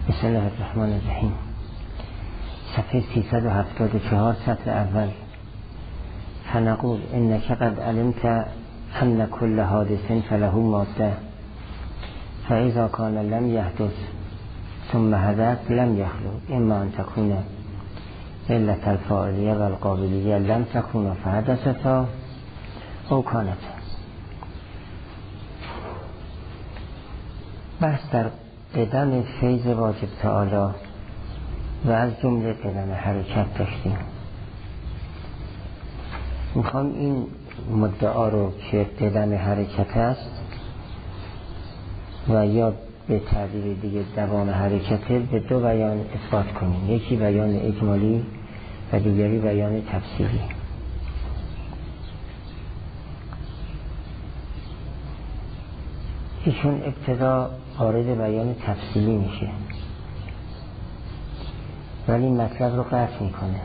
بسم الله الرحمن الرحیم. صفحه 374 سطر اول. فنقول انک قد علمت ان كل حادث فله ماده فاذا كان لم يحدث ثم حدث لم يخلو اما ان تكون علة الفاعلیه و القابلیه لم تكون فحدثتا او كانتا. بحث در قدم فیض واجب تعالی و از جمله قدم حرکت داشتیم. میخوام این مدعا رو که قدم حرکت است و یا به تعبیر دیگه دوام حرکته به دو بیان اثبات کنیم، یکی بیان اجمالی و دیگری بیان تفصیلی. ایشون ابتدا وارد بیان تفصیلی میشه ولی مطلب رو قطع میکنه.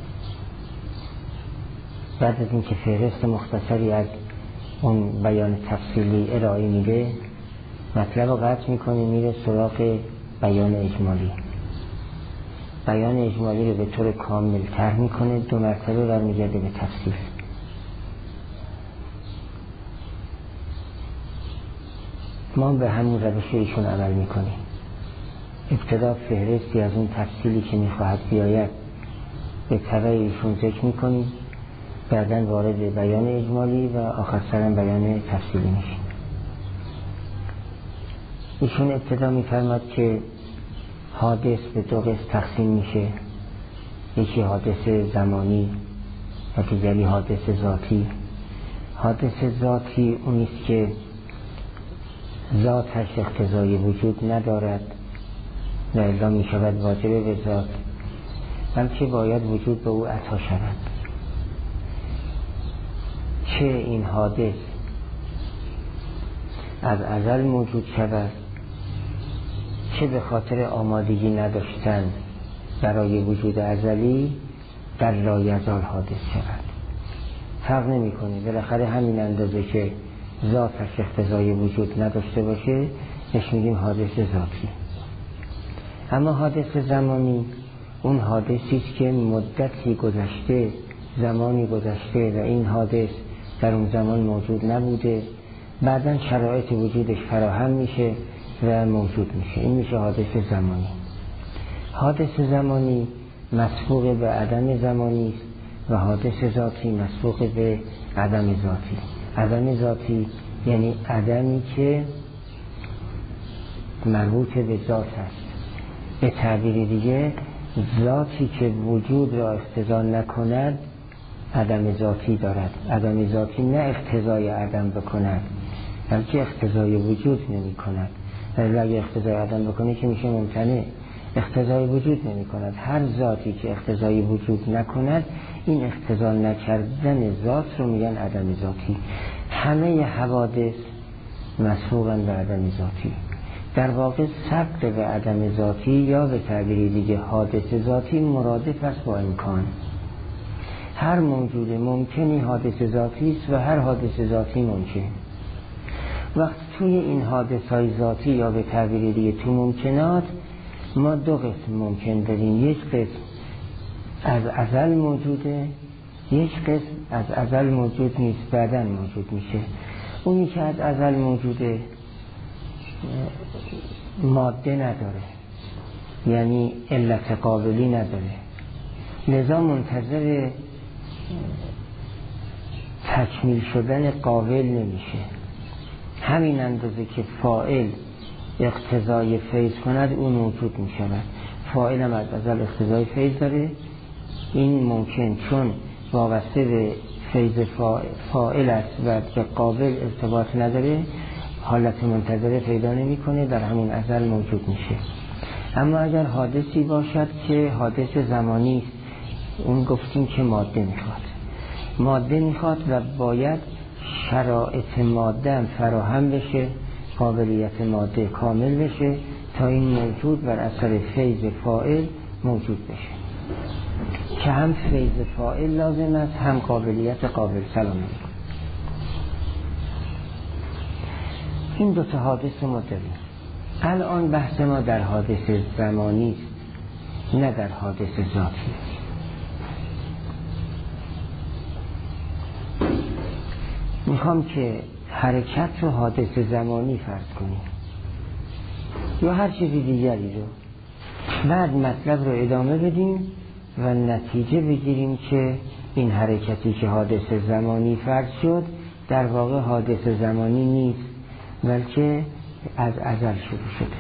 بعد از اینکه فهرست مختصری از اون بیان تفصیلی ارائه میده مطلب رو قطع میکنه، میره سراغ بیان اجمالی. بیان اجمالی رو به طور کامل طرح میکنه، دو مرتبه برمیگرده به تفصیل. ما به همون روش ایشون عمل میکنیم. ابتدا فهرستی از اون تفصیلی که میخواهد بیاید به تبع ایشون ذکر میکنیم، بعداً وارد بیان اجمالی و آخر سرم بیان تفصیلی میشیم. ایشون ابتدا میفرماد که حادث به دو قسم تقسیم میشه، یکی حادث زمانی و دیگری حادث ذاتی. حادث ذاتی اونیست که ذاتش اقتضای وجود ندارد و الا می شود واجب به ذات، بلکه باید وجود به او عطا شود. چه این حادث از ازل موجود شود، چه به خاطر آمادگی نداشتن برای وجود ازلی در لایزال حادث شود، فرق نمی کنه. بالاخره همین اندازه که ذاتش اقتضای وجود نداشته باشه بهش میگیم حادث ذاتی. اما حادث زمانی اون حادثی است که مدتی گذشته، زمانی گذشته و این حادث در اون زمان موجود نبوده، بعداً شرایط وجودش فراهم میشه و موجود میشه. این میشه حادث زمانی. حادث زمانی مسبوق به عدم زمانی است و حادث ذاتی مسبوق به عدم ذاتی. عدم ذاتی یعنی عدمی که مربوط به ذات است. به تعبیر دیگه ذاتی که وجود را اقتضا نکند عدم ذاتی دارد. عدم ذاتی نه اقتضای عدم بکند بلکه اقتضای وجود نمی کند. اگه اقتضای عدم بکنه که میشه ممتنع، اقتضای وجود نمی کند. هر ذاتی که اقتضای وجود نکند این اقتضا نکردن ذات رو میگن عدم ذاتی. همه حوادث مسبوقن به عدم ذاتی. در واقع سبق به عدم ذاتی یا به تعبیر دیگه حادث ذاتی مرادف است با امکان. هر موجود ممکنی حادث ذاتی است و هر حادث ذاتی ممکن. وقت توی این حادث های ذاتی یا به تعبیر دیگه تو ممکنات ما دو قسم ممکن داریم. یک قسم از ازل موجوده، یک قسم از ازل موجود نیست بعداً موجود میشه. اونی که از ازل موجوده ماده نداره، یعنی علت قابلی نداره، لذا منتظر تکمیل شدن قابل نمیشه. همین اندازه که فاعل اقتضای فیض کند اون موجود میشود. فاعل هم از ازل اقتضای فیض داره، این ممکن چون وابسته به فیض فاعل است و به قابل ارتباط نداره حالت منتظره پیدا نمی کنه، در همون ازل موجود میشه. اما اگر حادثی باشد که حادث زمانی است، اون گفتیم که ماده میخواد و باید شرایط ماده هم فراهم بشه، قابلیت ماده کامل بشه تا این موجود بر اثر فیض فاعل موجود بشه، که هم فیض فاعل لازم است هم قابلیت قابل. سلام علیکم. این دو تا حادث ما داریم. الان بحث ما در حادث زمانی است، نه در حادث ذاتی. میخوام که حرکت رو حادث زمانی فرض کنیم یا هر چیزی دیگری رو، بعد مطلب رو ادامه بدیم و نتیجه بگیریم که این حرکتی که حادث زمانی فرض شد در واقع حادث زمانی نیست، بلکه از ازل شروع شده.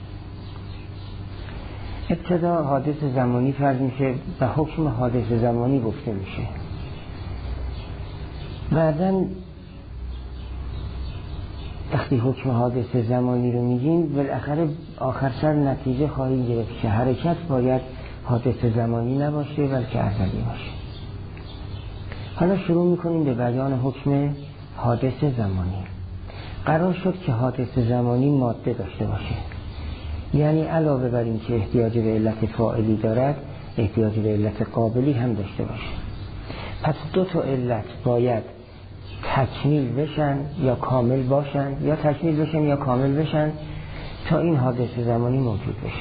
ابتدا حادث زمانی فرض میشه و حکم حادث زمانی گفته میشه. بعداً وقتی حکم حادث زمانی رو میگیم بالاخره آخر سر نتیجه خواهیم گرفت که حرکت باید حادث زمانی نباشه بلکه ازلی باشه. حالا شروع میکنیم به بیان حکم حادث زمانی. قرار شد که حادث زمانی ماده داشته باشه، یعنی علاوه بر این که احتیاج به علت فاعلی دارد احتیاج به علت قابلی هم داشته باشه. پس دو تا علت باید تکمیل بشن یا کامل باشن، یا تکمیل بشن یا کامل بشن تا این حادث زمانی موجود بشه.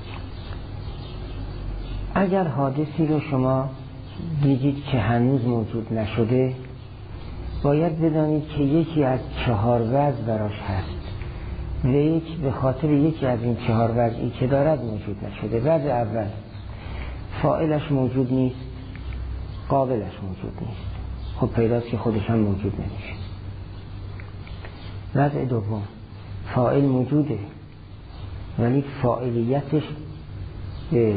اگر حادثی رو شما دیدید که هنوز موجود نشده، باید بدانید که یکی از 4 وضع براش هست و به خاطر یکی از این 4 وضعی که دارد موجود نشده. وضع اول فاعلش موجود نیست، قابلش موجود نیست، خب پیداست که خودش هم موجود نمیشه. وضع دوم فاعل موجوده ولی فاعلیتش به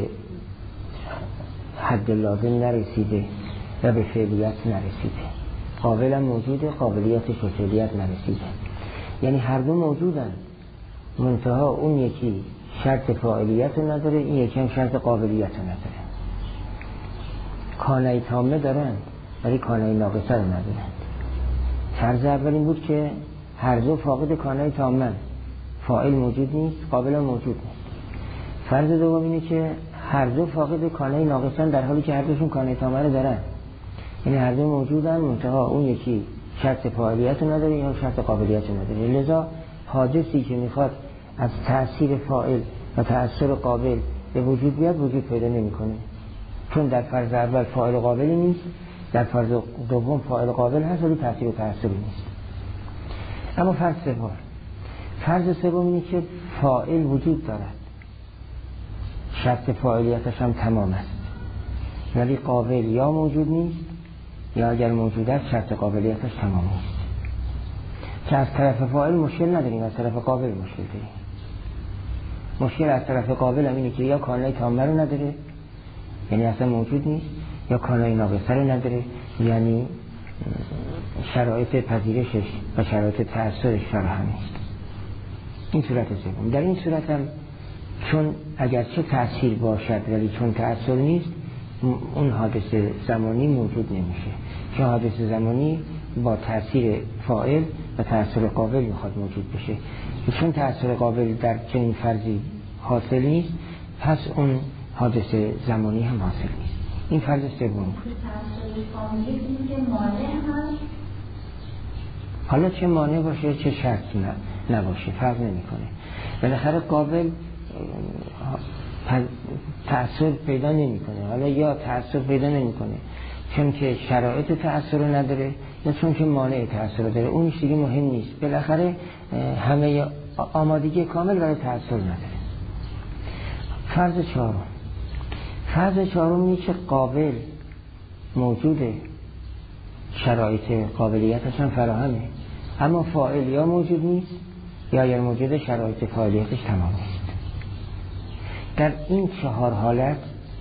حد لازم نرسیده و به فعلیت نرسیده. قابلم موجوده، قابلیتش به فعلیت نرسیده. یعنی هر دو موجودن، منتها اون یکی شرط فاعلیت رو نداره، این یکی هم شرط قابلیت رو نداره. کانه تامه دارن ولی کانه ناقصه رو ندارن. فرض اول این بود که هر دو فاقد کانه تامه، فاعل موجود نیست، قابل موجود نیست. فرض دوم اینه که هر دو فاقد کانه ناقصن در حالی که هر دوشون کانه تامه رو دارن. یعنی هر دو موجودن منتها اون یکی شرط فاعلیت رو نداره، این هم شرط قابلیت رو نداره. لذا حادثی که میخواد از تأثیر فاعل و تأثیر قابل به وجود بیاد وجود پیدا نمیکنه، چون در فرض اول فاعل قابلی نیست، در فرض دوم فاعل قابل هست ولی تأثیر و تأثیری نیست. اما فرض سوم اینه که فاعل وجود دارد، شرط فاعلیتش هم تمام است، ولی قابل یا موجود نیست یا اگر موجود است شرط قابلیتش تمام نیست. که از طرف فاعل مشکل نداریم، از طرف قابل مشکل داریم. مشکل از طرف قابل هم اینه که یا کانه تامه رو نداره یعنی اصلا موجود نیست، یا کانه ناقصه رو نداره یعنی شرایط پذیرشش و شرایط تأثیرش فراهم نیست. این صورت سوم. در این صورت هم چون اگرچه تأثیر باشد ولی چون تأثیر نیست، اون حادث زمانی موجود نمیشه، چون حادث زمانی با تأثیر فاعل و تأثیر قابل میخواد موجود بشه. چون تأثیر قابل در چنین فرضی حاصل نیست، پس اون حادث زمانی هم حاصل نیست. این فرض سوم. حالا چه مانع باشه چه شرط نباشه فرق نمیکنه. بالاخره قابل تأثیر پیدا نمیکنه. حالا یا تأثیر پیدا نمیکنه چون که شرایط تأثیر رو نداره یا چون که مانع تأثیر رو داره، اونش دیگه مهم نیست. بالاخره همه آمادگی کامل برای تأثیر نداره. فرض چهارم اینه که قابل موجوده، شرایط قابلیتش هم فراهمه، اما فاعل یا موجود نیست یا اگر موجوده شرایط فاعلیتش تمام نیست. در این 4 حالت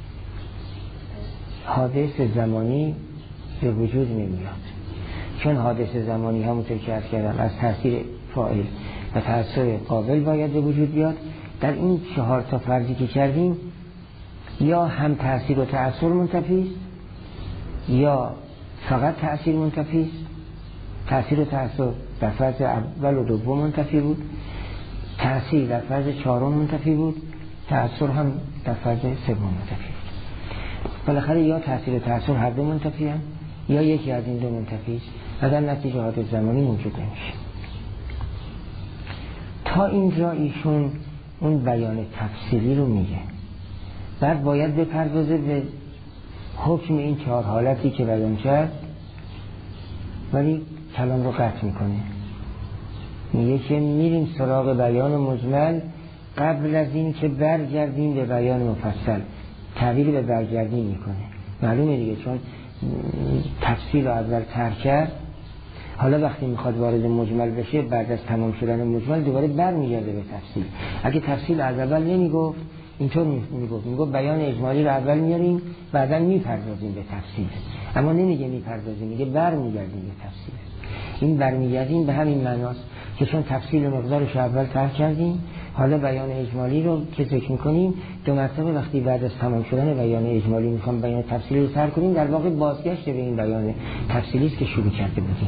حادث زمانی به وجود نمیاد، چون حادث زمانی همونطور که عرض کردم از تأثیر فاعل و تأثیر قابل باید به وجود بیاد. در این 4 تا فرضی که کردیم یا هم تأثیر و تأثیر منتفی است یا فقط تأثیر منتفی است. تأثیر و تأثیر در فرض اول و دوم منتفی بود، تأثیر در فرض 4 منتفی بود، تأثیر هم در فرض 3 منتفی بود. بالاخره یا تأثیر و تأثیر هر دو منتفی هم یا یکی از این 2 منتفی است و در نتیجه حادث زمانی موجود نمیشه. تا اینجا ایشون اون بیان تفصیلی رو میگه، بعد باید بپردازه به حکم این 4 حالتی که بیان کرد، ولی کلام رو قطع میکنه. میگه که میریم سراغ بیان مجمل قبل از این که برگردیم به بیان مفصل. تعبیر به برگردیم میکنه، معلومه دیگه، چون تفصیل رو اول طرح کرد، حالا وقتی میخواد وارد مجمل بشه بعد از تمام شدن مجمل دوباره برمیگرده به تفصیل. اگه تفصیل از اول نمیگفت اینطور میگفت بیان اجمالی رو اول میاریم بعدا میپردازیم به تفصیل، اما نمیگه میپردازیم، میگه برمیگردیم به تفصیل. این برمیگردیم به همین معناست که چون تفصیل و مقدارش اول طرح کردیم، حالا بیان اجمالی رو که ذکر میکنیم 2 مرتبه وقتی بعد از تمام شدن بیان اجمالی میخوام بیان تفصیلی رو طرح کنیم، در واقع بازگشت به این بیان تفصیلی است که شروع کرده بودیم.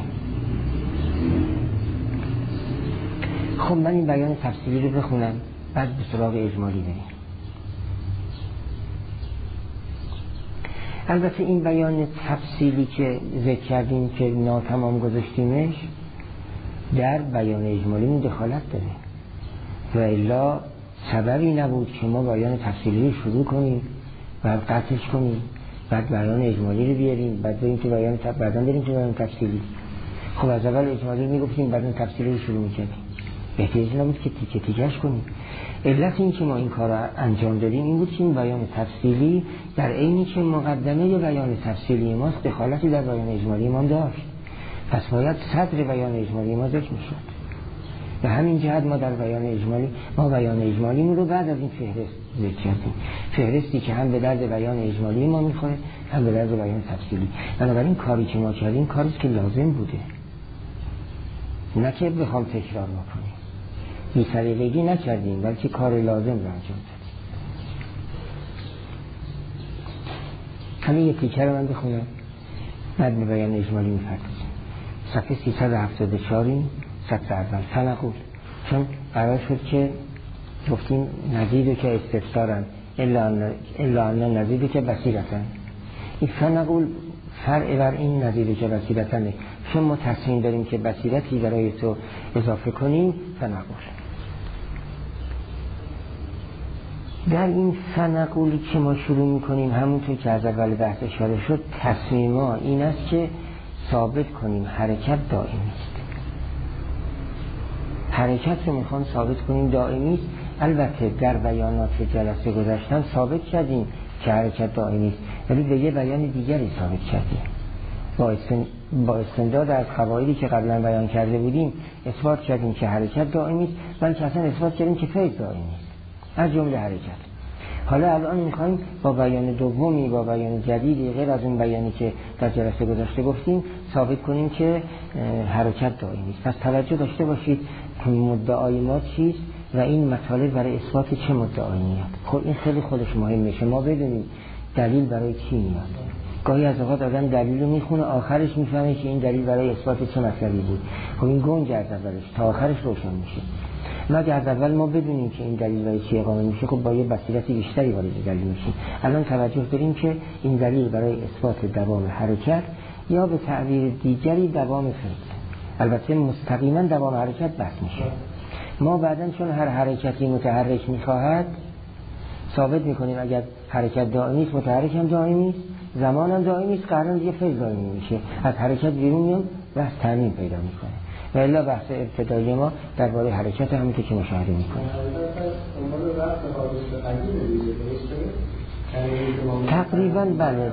خب من این بیان تفصیلی رو بخونم بعد به سراغ اجمالی بریم. البته این بیان تفصیلی که ذکر کردیم که ناتمام گذاشتیمش در بیان اجمالی دخالت داره و الا سببی نبود که ما بیان تفصیلی رو شروع کنیم بعد قطعش کنیم بعد بیان اجمالی رو بیاریم بعد بریم تو بیان بعداً بریم تو بیان تفصیلی. خب از اول اجمالی رو میگفتیم بعد تفصیلی رو شروع میکردیم، بهتر نبود که تیکه تیکش کنیم. علت این که ما این کار رو انجام دادیم این بود که این بیان تفصیلی در عینی که مقدمه بیان تفصیلی ماست دخالتی در بیان اجمالی ما داشت، پس باید صدر بیان اجمالی ما ذکر میشد. به همین جهت ما در بیان اجمالی رو بعد از این فهرست ذکر کردیم، فهرستی که هم به درد بیان اجمالی ما میخوره هم به درد بیان تفصیلی. بنابراین کاری که ما کردیم کاری که لازم بوده، نه که بخوام تکرار بکنیم، بی‌سلیقگی نکردیم بلکه کار لازم رو انجام دادیم. همین یک تیکه رو من بخونم بعد به بیان اجمالی می‌پردازیم. صفحه 374 سطر اول فنقول، چون قرار شد که گفتیم نزیدو که استفسارن الا ان نزیدو که بصیرتن. این فنقول فرع بر این نزیدو که بصیرتنه، چون ما تصمیم داریم که بصیرتی برای تو اضافه کنیم. فنقول در این فنقولی که ما شروع میکنیم همونطور که از اول بحث اشاره شد، تصمیم ما این است که ثابت کنیم حرکت دائمی است. حرکت رو میخوام ثابت کنیم دائمی است. البته در بیانات جلسه گذشتن ثابت کردیم که حرکت دائمی است، ولی به یه بیان دیگری ثابت کردیم با استنداد از قواعدی که قبلا بیان کرده بودیم اثبات کردیم که حرکت دائمی است، بلکه اصلا اثبات کردیم که فیض دائمی است از جمله حرکت. حالا الان میخوایم با بیان دومی، با بیان جدیدی غیر از اون بیانی که در جلسه گذشته گفتیم ثابت کنیم که حرکت دائمی است. پس توجه داشته باشید مدعای ما چیست و این مطالب برای اثبات چه مدعایی میاد. خب این خیلی خودش مهم میشه ما بدونیم دلیل برای چی میاد. گاهی از اوقات آدم دلیل رو میخونه آخرش میفهمه که این دلیل برای اثبات چه مطلبی بود. خب این گنج از اولش تا آخرش روشن میشه. مگه از اول ما بدونیم که این دلیل برای چی اقامه میشه، خب با یه بصیرت بیشتری وارد دلیل میشیم. الان توجه داریم که این دلیل برای اثبات دوام حرکت یا به تعبیر دیگری دوام فعل، البته مستقیما دوام حرکت بحث میشه. ما بعداً چون هر حرکتی متحرک میخواهد ثابت میکنیم اگر حرکت دائمی است متحرک هم دائمی است، زمان هم دائمی است، قرار دیگه فعل دائمی میشه، از حرکت بیرون میام بحث تعمیم پیدا میکنه. و الا بحث ابتدایی ما درباره حرکت همونطور که مشاهده میکنیم. تقریبا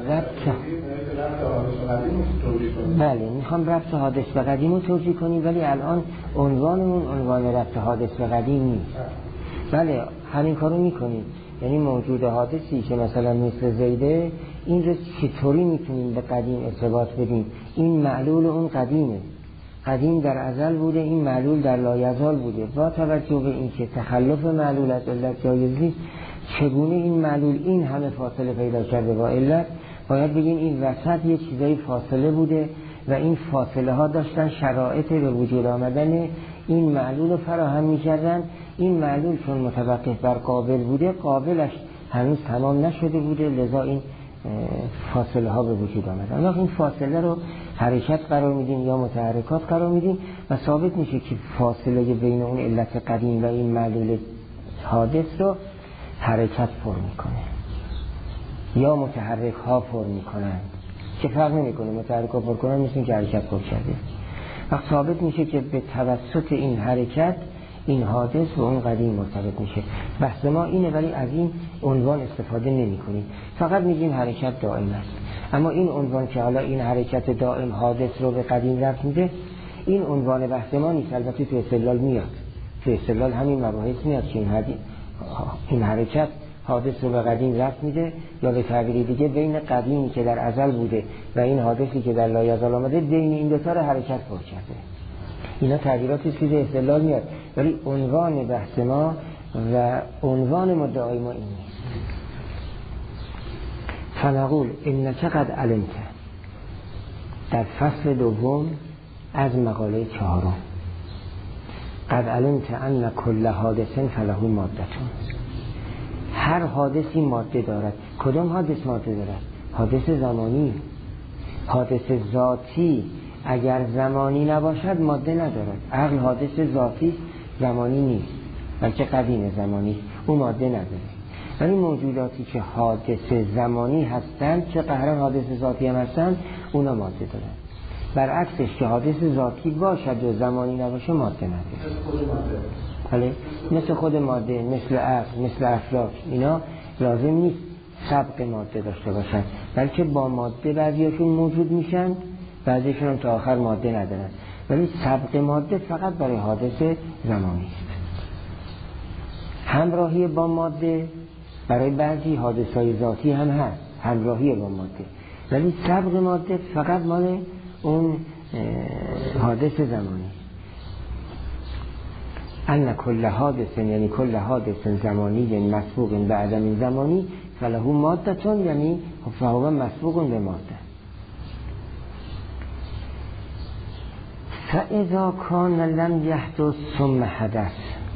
بله میخوام ربط حادث به قدیم رو توجیه کنیم، ولی الان عنوانمون عنوان ربط حادث به قدیم نیست. بله همین کارو میکنیم، یعنی موجود حادثی که مثلا مثل زیده این رو چطوری میتونیم به قدیم ارتباط بدیم؟ این معلول اون قدیمه، قدیم در ازل بوده، این معلول در لایزال بوده. با توجه به این که تخلف معلول از علت جایز نیست، چگونه این معلول این همه فاصله پیدا کرده با علت؟ باید بگیم این وسط یه چیزای فاصله بوده و این فاصله ها داشتن شرایط به وجود آمدن این معلول رو فراهم می‌کردن. این معلول چون متوقف بر قابل بوده، قابلش هنوز تمام نشده بوده، لذا این فاصله ها به وجود آمدن. این فاصله رو حرکت قرار میدیم یا متحرکات قرار میدیم و ثابت میشه که فاصله بین اون علت قدیم و این معلول حادث رو حرکت پر میکنه یا متحرک ها پر میکنن، که فرق نمیکنه متحرک ها پر کنن مثل که حرکت پر کرده. وقت ثابت میشه که به توسط این حرکت این حادث و اون قدیم مرتبط میشه. بحث ما اینه، ولی از این عنوان استفاده نمی کنیم، فقط میگیم حرکت دائم است. اما این عنوان که حالا این حرکت دائم حادث رو به قدیم رفت میده، این عنوان بحث ما نیست. البته تو استدلال میاد، تو استدلال همین مباحث میاد که این حرکت حادث رو به قدیم رفت میده، یا به تعبیر دیگه بین قدیمی که در ازل بوده و این حادثی که در لایزال آمده، بین این دوتا رو حرکت پر کرده. اینا تعبیراتی چیز استدلال میاد، ولی عنوان بحث ما و عنوان مدعای ما این نیست. فنقول انک قد علمت، در فصل دوم از مقاله 4، قد علمت ان کل حادث فله مادتون. هر حادثی ماده دارد. کدام حادث ماده دارد؟ حادث زمانی. حادث ذاتی اگر زمانی نباشد ماده ندارد. عقل حادث ذاتی زمانی نیست، بلکه قدیم زمانی، او ماده نداره. ولی موجوداتی که حادث زمانی هستند، چه قهرن حادث ذاتی هم هستند، اونا ماده دارند. برعکسش که حادث ذاتی باشد و زمانی نباشه ماده نداره. بله، مثل خود ماده، مثل عقل، مثل افلاک، اینا لازم نیست سبق ماده داشته باشند، بلکه با ماده بعضیاشون موجود میشن، بعضیشون هم تا آخر ماده ندارن. ولی سبق ماده فقط برای حادث زمانی است. همراهی با ماده برای بعضی حادثهای ذاتی هم هست، همراهی با ماده، ولی سبق ماده فقط مال اون حادث زمانی. ان کل حادث، یعنی کل حادث زمانی، یعنی مسبوق به عدم زمانی، فله مادتون، یعنی فهو مسبوق به ماده. فاذا کان لم یحدث ثم حدث،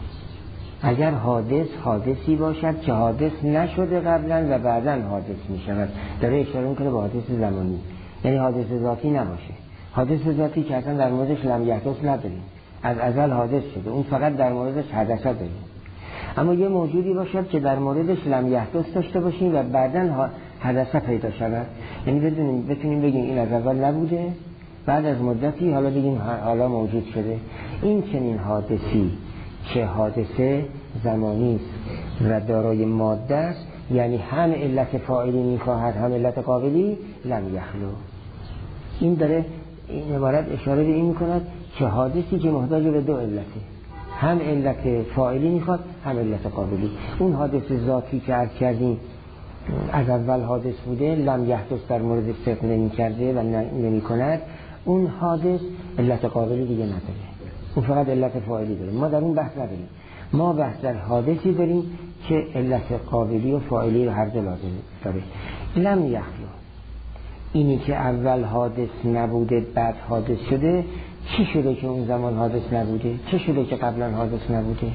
اگر حادثی باشد که حادث نشده قبلا و بعدا حادث می شود، داره اشاره میکنه به حادث زمانی، یعنی حادث ذاتی نباشه. حادث ذاتی که اصلا در موردش لم یحدث نداریم، از ازل حادث شده، اون فقط در موردش حدث داریم. اما یه موجودی باشد که در موردش لم یحدث داشته باشیم و بعدا حدث پیدا شود، یعنی بتونیم بگیم این از اول نبوده، بعد از مدتی حالا بگیم حالا موجود شده. این چنین حادثی که حادثه زمانی است و دارای ماده است، یعنی هم علت فاعلی میخواهد هم علت قابلی، لم یخلو. این داره این عبارت اشاره به این میکند که حادثی که محتاج به دو علته، هم علت فاعلی میخواد هم علت قابلی. اون حادث ذاتی که عرض کردیم از اول حادث بوده، لم یحدث در مورد صدق نمی کرده و نمی کند، اون حادث علت قابلی دیگه نداره، اون فقط علت فاعلی داره. ما در اون بحث نداریم، ما بحث در حادثی داریم که علت قابلی و فاعلی رو هر دو لازم داره. لم یخلو، اینی که اول حادث نبوده بعد حادث شده، چی شده که اون زمان حادث نبوده؟ چه شده که قبلا حادث نبوده؟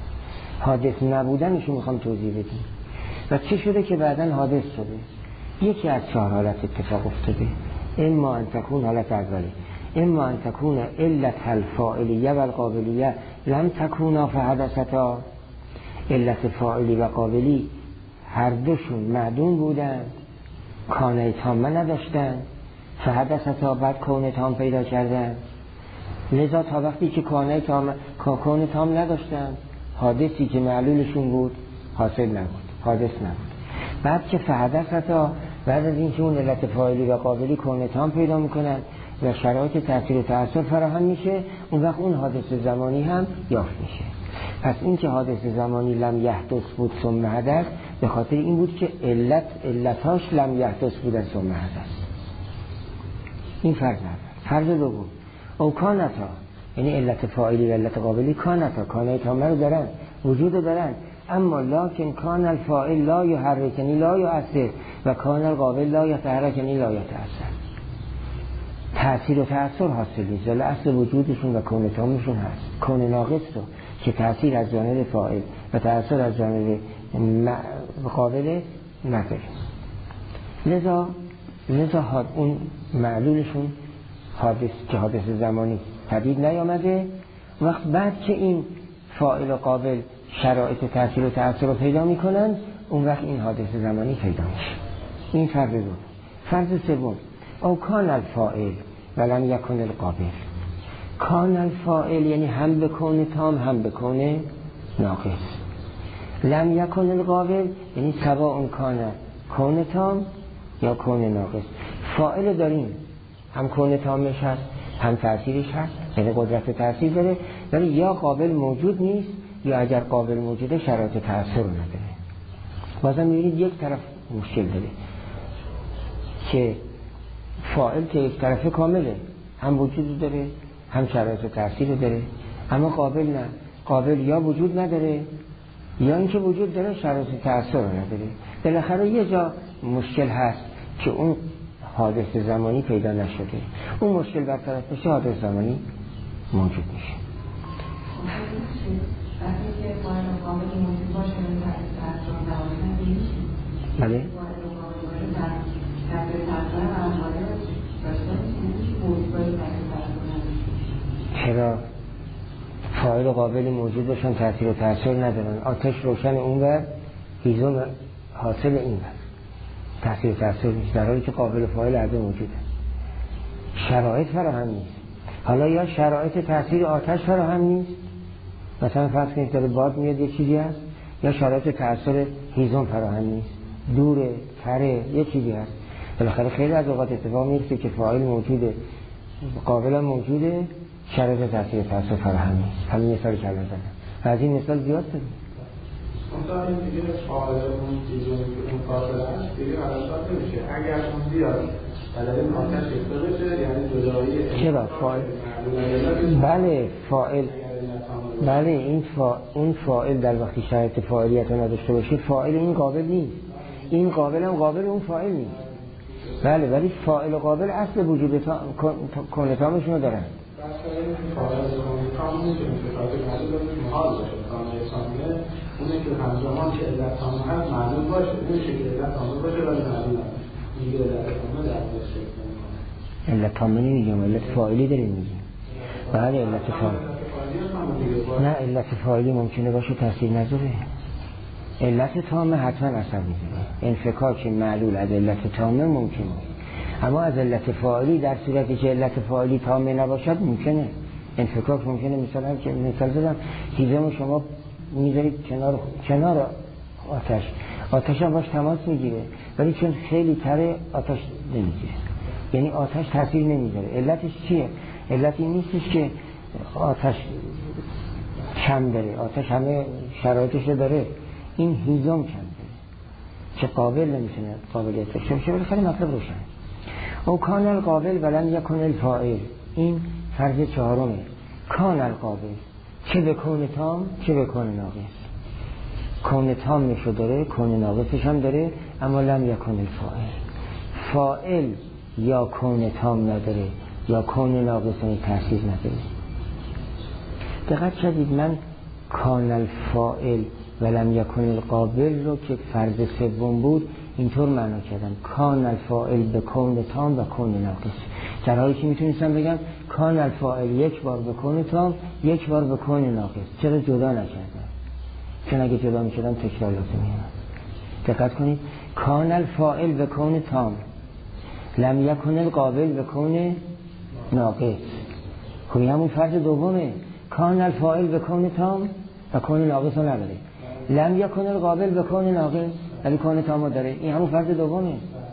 حادث نبودنشو میخوام توضیح بدیم. و چه شده که بعداً حادث شده؟ یکی از 4 حالت اتفاق افتاده. اما ان تکون حالت اولی، اما ان تکون علت الفاعلیه و القابلیه لم تکونا فحدثتا، علت فاعلی و قابلی هر دوشون معدوم بودن، کانه تامه نداشتن، فحدثتا بعد کون تام پیدا کردن. لذا تا وقتی که کون تام نداشتن، حادثی که معلولشون بود حاصل نبود، حادث نبود. بعد که فحدثتا، بعد از این که اون علت فاعلی و قابلی کون تام پیدا میکنن و شرایط تأثیر و تأثیر فراهم میشه، اون وقت اون حادث زمانی هم یافت میشه. پس این که حادث زمانی لم یحدث بود ثم حدث، به خاطر این بود که علتاش لم یحدث بود ثم حدث. این فرض اول. فرض دوم، او کانتا، یعنی علت فاعلی و علت قابلی کانتا، کانه تامه رو دارن، وجود دارن، اما لکن کان الفاعل لا یحرکنی لا یؤثر و کان القابل لا یتحرکنی لا یتأثر. تأثیر و تأثیر حاصل نیست، ولی اصل وجودشون و کون تامشون هست. کون ناقص رو که تأثیر از جانب فاعل و تأثیر از جانب قابل نداره. لذا اون معلولشون حادث زمانی پدید نیامده. وقت بعد که این فاعل قابل شرایط تأثیر و تأثیر رو پیدا میکنن، اون وقت این حادث زمانی پیدا میشه. این فرض دو. فرض سوم، او کان الفاعل ولم یکن القابل. کان الفاعل یعنی هم به کون تام هم به کون ناقص. لم یکن القابل یعنی سواء کان کون تام یا کون ناقص. فاعل داریم، هم کون تامش هست هم تأثیرش هست، یعنی قدرت تأثیر داره، ولی یا قابل موجود نیست یا اگر قابل موجوده شرایط تأثیر رو نداره. بازم میبینید یک طرف مشکل داره که فاعل که یک طرف کامله، هم وجود داره هم شرایط تأثیر داره، اما قابل نه. قابل یا وجود نداره یا اینکه وجود داره شرایط تأثیر رو نداره. بالاخره یه جا مشکل هست که اون حادث زمانی پیدا نشده. اون مشکل برطرف بشه حادث زمانی موجود میشه. بله؟ چرا فاعل قابل موجود باشن تأثیر و تأثیر ندارن؟ آتش روشن اون ور، هیزم حاصل این ور، تأثیر و تأثیر نیست، در حالی که قابل فاعل عده موجوده. شرایط فراهم نیست. حالا یا شرایط تأثیر آتش فراهم نیست، مثلا فرض کنید داره باد میاد یک چیزی هست، یا شرایط تأثیر هیزم فراهم نیست، دوره، تره، یک چیزی هست. بالاخره خیلی از اوقات اتفاق میفته که فاعل موجوده، قابل موجوده، شرایط تأثیر فراهم نیست. همین مثالی که الان زدم و از این مثال زیاد شده. مثلا این دیگه فاعل اون چیزی که اون فاصله هست دیگه حرکت نمیشه. اگر اون بیاد علل این آتش افته بشه یعنی جدایی. چرا فاعل؟ بله فاعل، بله اون فاعل در وقتی شرایط فاعلیت رو نداشته باشه فاعل این قابل نیست. این قابل هم قابل اون فاعل نیست. بله ولی فاعل و قابل اصل وجود کنتامشون رو دارن. اونه که همزمان که علت تامه هست معلوم باشه، نمیشه که علت تامه باشه ولی معلوم هست. میگه علت تامه در دست شکل نمیکنه. علت تامه نمیگیم، علت فاعلی داریم میگیم. بله علت فاعلی. نه علت فاعلی ممکنه باشه تاثیر نذاره. علت تامه حتما اثر میذاره. انفکاک معلول از علت تامه ممکنه، اما از علت فاعلی در صورتی که علت فاعلی تامه نباشد ممکنه انفکاک ممکنه. مثال زدم، هیزم شما میذارید کنار آتش هم باش تماس میگیره، ولی چون خیلی تره آتش نمیگیره، یعنی آتش تاثیر نمیذاره. علتش چیه؟ علت این نیستش که آتش کم داره، آتش همه شرایطش داره، این هیزم کم داره که قابل نمیتونه قابلیت داشته باشه. ولی خیلی مطلب روشنه. او کان القابل ولم یکن الفاعل. این فرض چهارمه. کان القابل چه به کون تام چه به کون ناقص. کون تامش رو داره، کون ناقصش هم داره، اما لم یکن الفاعل. فاعل یا کون تام نداره یا کون ناقص تأثیر نداره. دقت کردید من کان الفاعل ولم یکن القابل رو که فرض سوم بود اینطور معنا کردم، کان الفاعل به کون تام و کون ناقص، در حالی که میتونستم بگم کان الفاعل یک بار به کون تام یک بار به کون ناقص. چرا جدا نکردم؟ چون اگه جدا میشدم تکرار لازم میاد. دقت کنید، کان الفاعل به کون تام لم یکن القابل به کون ناقص. خب همون فرض دومه، کان الفاعل به کون تام و کون ناقص رو نداره، لم یکن القابل به کون ناقص ولی کون تام رو داره. این همون فرض دومه.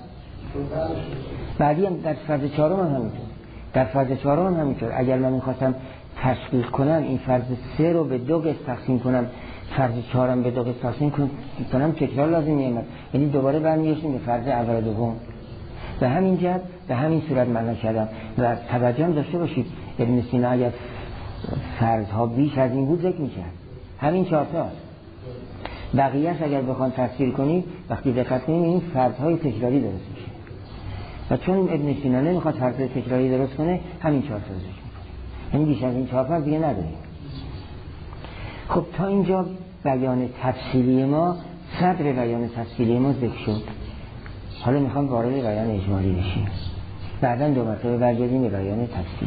بعدی هم در فرض چهارم هم همینطور. در فرض چهارم هم همینطور. اگر من میخواستم تشخیص کنم این فرض 3 رو به 2 قسم تقسیم کنم، فرض 4 به 2 قسم تقسیم کنم تکرار لازم میاد، یعنی دوباره برمیگردیم به فرض اول و دوم. به همین جهت به همین صورت معنا کردم. و توجه داشته باشید ابن سینا اگر فرض ها بیش از این بود ذکر میکرد. همین 4 تا بقیه‌اش اگر بخوان تفسیر کنید وقتی دقت کنید این فرض های تکراری درست میشه. و چون ابن سینا نمیخواد فرض تکراری درست کنه همین 4 تا ذکر میکنه، یعنی بیش از این 4 فرض دیگه نداریم. خب تا اینجا بیان تفصیلی ما، صدر بیان تفصیلی ما ذکر شد. حالا میخوام وارد بیان اجمالی بشیم، بعدا 2 مرتبه برگردیم به بیان تفصیل.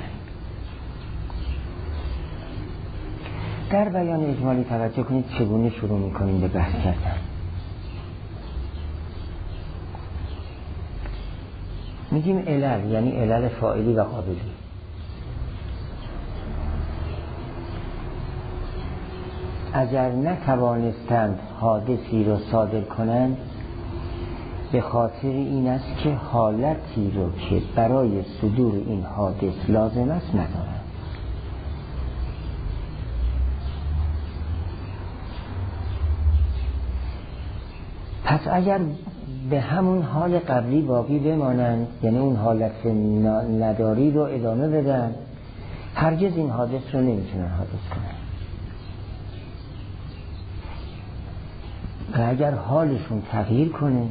در بیان اجمالی توجه کنید چگونه شروع میکنیم به بحث کردن. میگیم علل، یعنی علل فاعلی و قابلی. اگر نتوانستند حادثی را صادر کنند به خاطر این است که حالتی رو که برای صدور این حادث لازم است ندارند. پس اگر به همون حال قبلی باقی بمانند، یعنی اون حالت نداری رو ادامه بدن، هرگز این حادث رو نمیتونن حادث کنن. و اگر حالشون تغییر کنه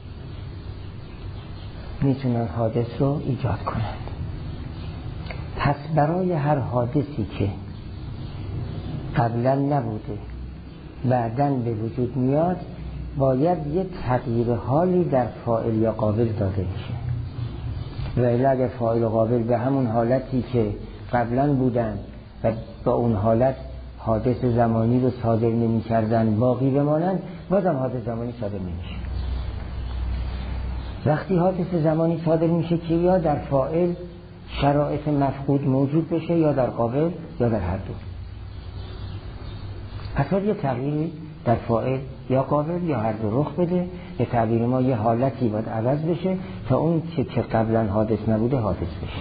میتونن حادث رو ایجاد کنند. پس برای هر حادثی که قبلا نبوده بعداً به وجود میاد باید یه تغییر حالی در فاعل یا قابل داده میشه. و اگر فاعل و قابل به همون حالتی که قبلا بودن و با اون حالت حادث زمانی رو صادر نمی کردن باقی بمانند، بازم حادث زمانی صادر نمیشه. وقتی حادث زمانی صادر میشه که یا در فاعل شرایط مفقود موجود بشه یا در قابل یا در هر دو. پس یه تغییری در فاعل یا قابل یا هر دو رخ بده. به تعبیر ما یه حالتی باید عوض بشه تا اون که قبلا حادث نبوده حادث بشه.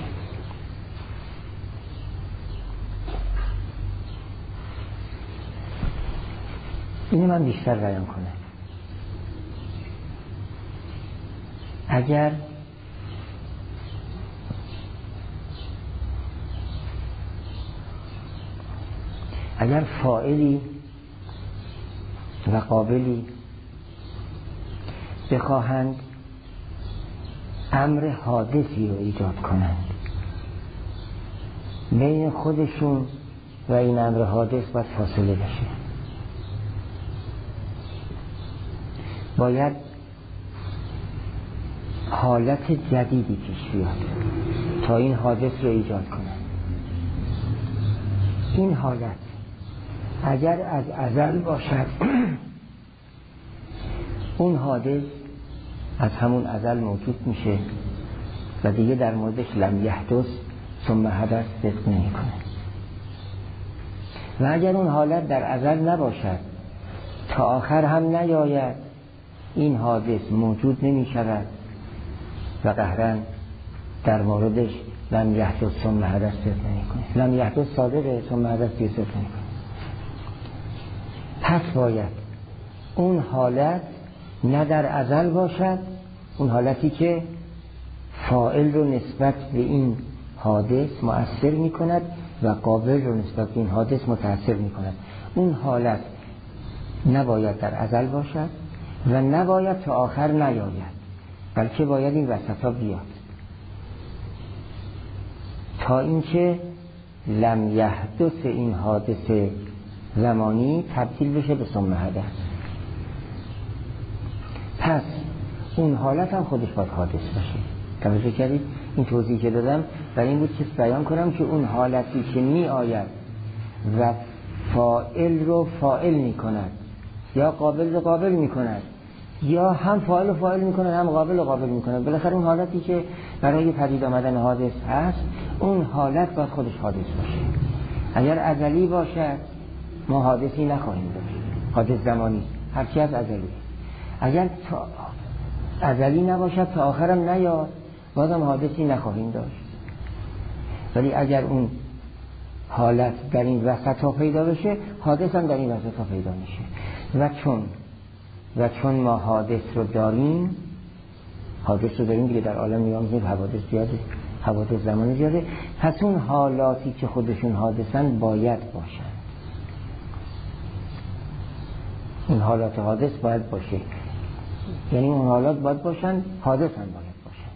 اینو من بیشتر بیان کنم. اگر فاعلی و قابلی بخواهند امر حادثی رو ایجاد کنند، بین خودشون و این امر حادث باید فاصله بشه. باید حالت جدیدی پیش بیاد تا این حادث رو ایجاد کنند. این حالت اگر از ازل باشد اون حادث از همون ازل موجود میشه و دیگه در موردش لم یحدث ثم حدث صدق نمی کنه. و اگر اون حالت در ازل نباشد تا آخر هم نیاید، این حادث موجود نمی شود و قهرن در موردش لم یحدث ثم حدث صدق نمی کنه. لم یحدث صادقه ثم حدث صدق نمی کنه. پس باید اون حالت نه در ازل باشد، اون حالتی که فاعل رو نسبت به این حادث مؤثر می کند و قابل رو نسبت به این حادث متأثر می کند. اون حالت نباید در ازل باشد و نباید تا آخر نیاید، بلکه باید این وسطا بیاد تا اینکه لم یحدث این حادث زمانی تبدیل بشه به ثم حدث. پس اون حالت هم خودش باید حادث باشه. توجه کردید؟ این توضیح که دادم برای این بود که بیان کنم که اون حالتی که می آید و فاعل رو فاعل می کند یا قابل رو قابل می کند یا هم فاعل رو فاعل می کند هم قابل رو قابل می کند، بالاخره اون حالتی که برای پدید آمدن حادث هست اون حالت باید خودش حادث باشه. اگر ازلی باشد ما حادثی نخواهیم داشت، حادث زمانی هرچی از ازلی. اگر ازلی نباشد تا آخرم نیاد بازم حادثی نخواهیم داشت. ولی اگر اون حالت در این وسط ها پیدا بشه حادث هم در این وسط ها پیدا میشه. و چون ما حادث رو داریم دیگه در عالم میامزید حوادث زیاده، حوادث زمانی زیاده، پس اون حالاتی که خودشون حادثن باید باشن. این حالات حادث باید باشه، یعنی اون حالات باید باشن، حادث هم باید باشن.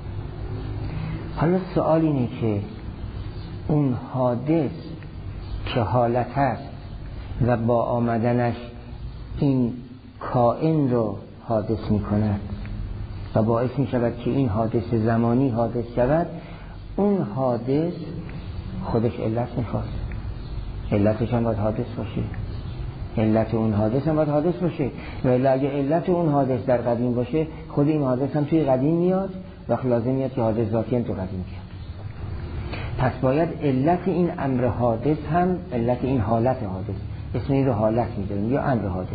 حالا سوال اینه که اون حادث که حالت هست و با آمدنش این کائن رو حادث می کند، و باعث می شود که این حادث زمانی حادث شود، اون حادث خودش علت میخواد، علتش هم باید حادث باشه، علت اون حادث هم باید حادث باشه. ولی اگه علت اون حادث در قدیم باشه، خود این حادث هم توی قدیم میاد و لازم میاد که حادث ذاتی هم تو قدیم بیاد. پس باید علت این امر حادث هم علت این حالت حادث، اسم این رو حالت میذاریم یا امر حادث.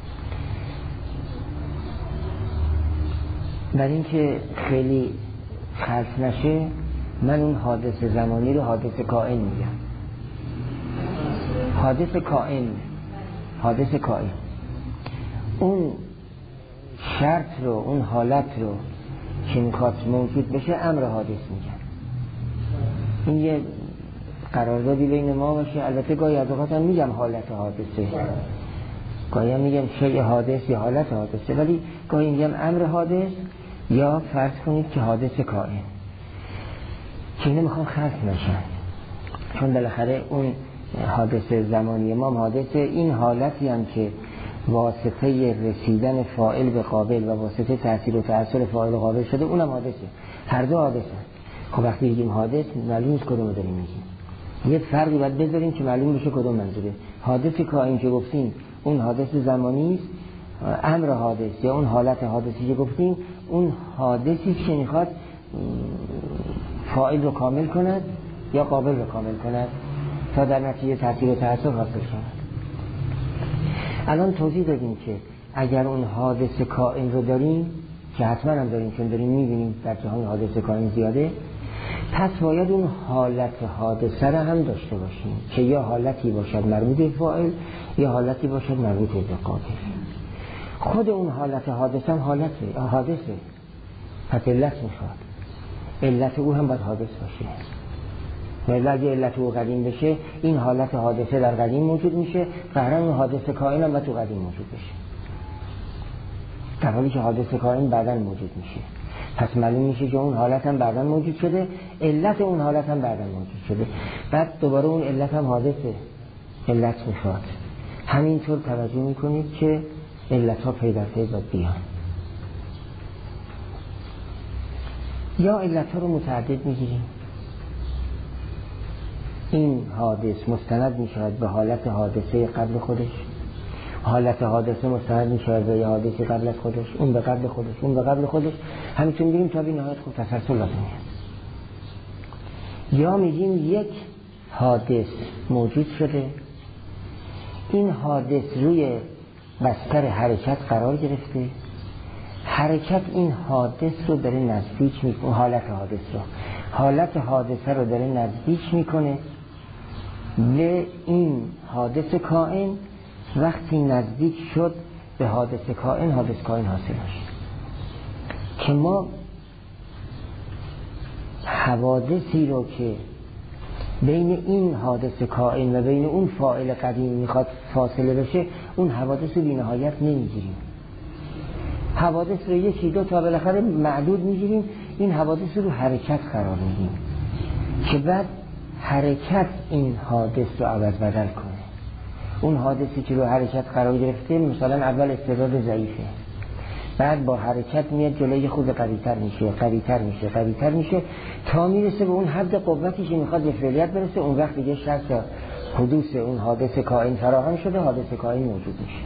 برای اینکه خیلی خلط نشه، من اون حادث زمانی رو حادث کائن میگم. حادث کائن، حادث کائن اون شرط رو، اون حالت رو که میخواد موجود بشه امر حادث میگن. این یه قراردادی بین ما باشه. البته گاهی از اوقات هم میگم حالت حادثه، گاهی هم میگم شیء حادث یا حالت حادثه، ولی گاهی میگم امر حادث یا فرض کنید که حادث کائن، که اینو میخوام خلط نشن، چون بالاخره اون حادث زمانی ما حادث این حالتی هم که واسطه رسیدن فاعل به قابل و واسطه تأثیر و تأثیر فاعل قابل شده، اونم حادثه. هر دو حادثه. خب وقتی بگیم حادث معلوم نیست کدوم داریم میگیم. یه فرقی باید بذاریم که معلوم بشه کدوم منظوره. حادث کائن که گفتیم اون حادث زمانی است، امر حادث یا اون حالت حادثی که گفتیم اون حادثی که میخواد فاعل رو کامل کند یا قابل رو کامل کند تا در نتیجه تأثیر و تأثیر حاصل شود. الان توضیح دادیم که اگر اون حادث کائن رو داریم، که حتما هم داریم چون داریم میبینیم در جهان حادث کائن زیاده، پس باید اون حالت حادثه رو هم داشته باشیم که یا حالتی باشد مربوط به فاعل یا حالتی باشد مربوط به قابل. خود اون حالت حادثه هم حادثه، پس علت میخواد، علت او هم باید حادث باشه. ولی اگه علت او قدیم بشه، این حالت حادثه در قدیم موجود میشه، قهرن اون حادث کائن هم باید تو قدیم موجود بشه، در حالی که حادث کائن بعداً موجود میشه. پس معلوم میشه که اون حالت هم بعداً موجود شده، علت اون حالت هم بعداً موجود شده، بعد دوباره اون علت هم حادثه، علت میخواد. همینطور توجه میکنید که علت ها پی در پی باید بیان. یا علت ها رو متعدد میگیریم، این حادث مستند میشود به حالت حادثه قبل خودش، حالت حادثه مستند میشود به حادثه قبل از خودش، اون به قبل خودش، اون به قبل خودش، همینطور میگیم تا به نهایت خود تسلسل لازم است. یا میگیم یک حادث موجود شده، این حادث روی بستر حرکت قرار گرفته، حرکت این حادث رو داره نزدیک میکنه، حالت حادثه رو داره نزدیک میکنه به این حادث کائن. وقتی نزدیک شد به حادث کائن، حادث کائن حاصل شد. که ما حوادثی رو که بین این حادث کائن و بین اون فاعل قدیم میخواد فاصله بشه، اون حوادث رو بی نهایت نمیگیریم، حوادث رو یکی دو تا بالاخره معدود میگیریم، این حوادث رو حرکت قرار میدیم که بعد حرکت این حادث رو عوض بدل کنه. اون حادثی که رو حرکت قرار گرفته مثلا اول استعداد ضعیفه، بعد با حرکت میاد جلوی خود قوی‌تر میشه تا میرسه به اون حد قوتی که میخواد به فعلیت برسه. اون وقت دیگه شرط حدوث اون حادث کائن فراهم شده، حادث کائن موجود میشه.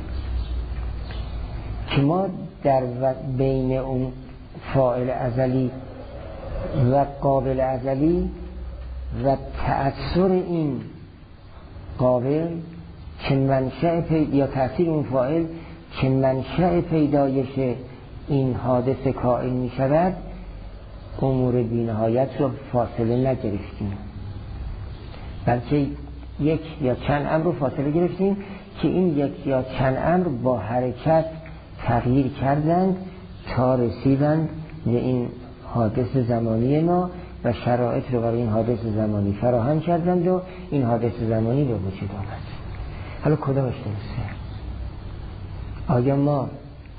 که ما در بین اون فاعل ازلی و قابل ازلی و تأثیر این قابل که منشأ یا تأثیر اون فاعل که منشأ پیدایش این حادث کائن می شود، امور بی‌نهایت رو فاصله نگرفتیم، بلکه یک یا چند امر رو فاصله گرفتیم که این یک یا چند امر با حرکت تغییر کردند تا رسیدند به این حادث زمانی ما و شرایط رو برای این حادث زمانی فراهم کردند و این حادث زمانی به وجود آمد. حالا کدامش درسته؟ آیا ما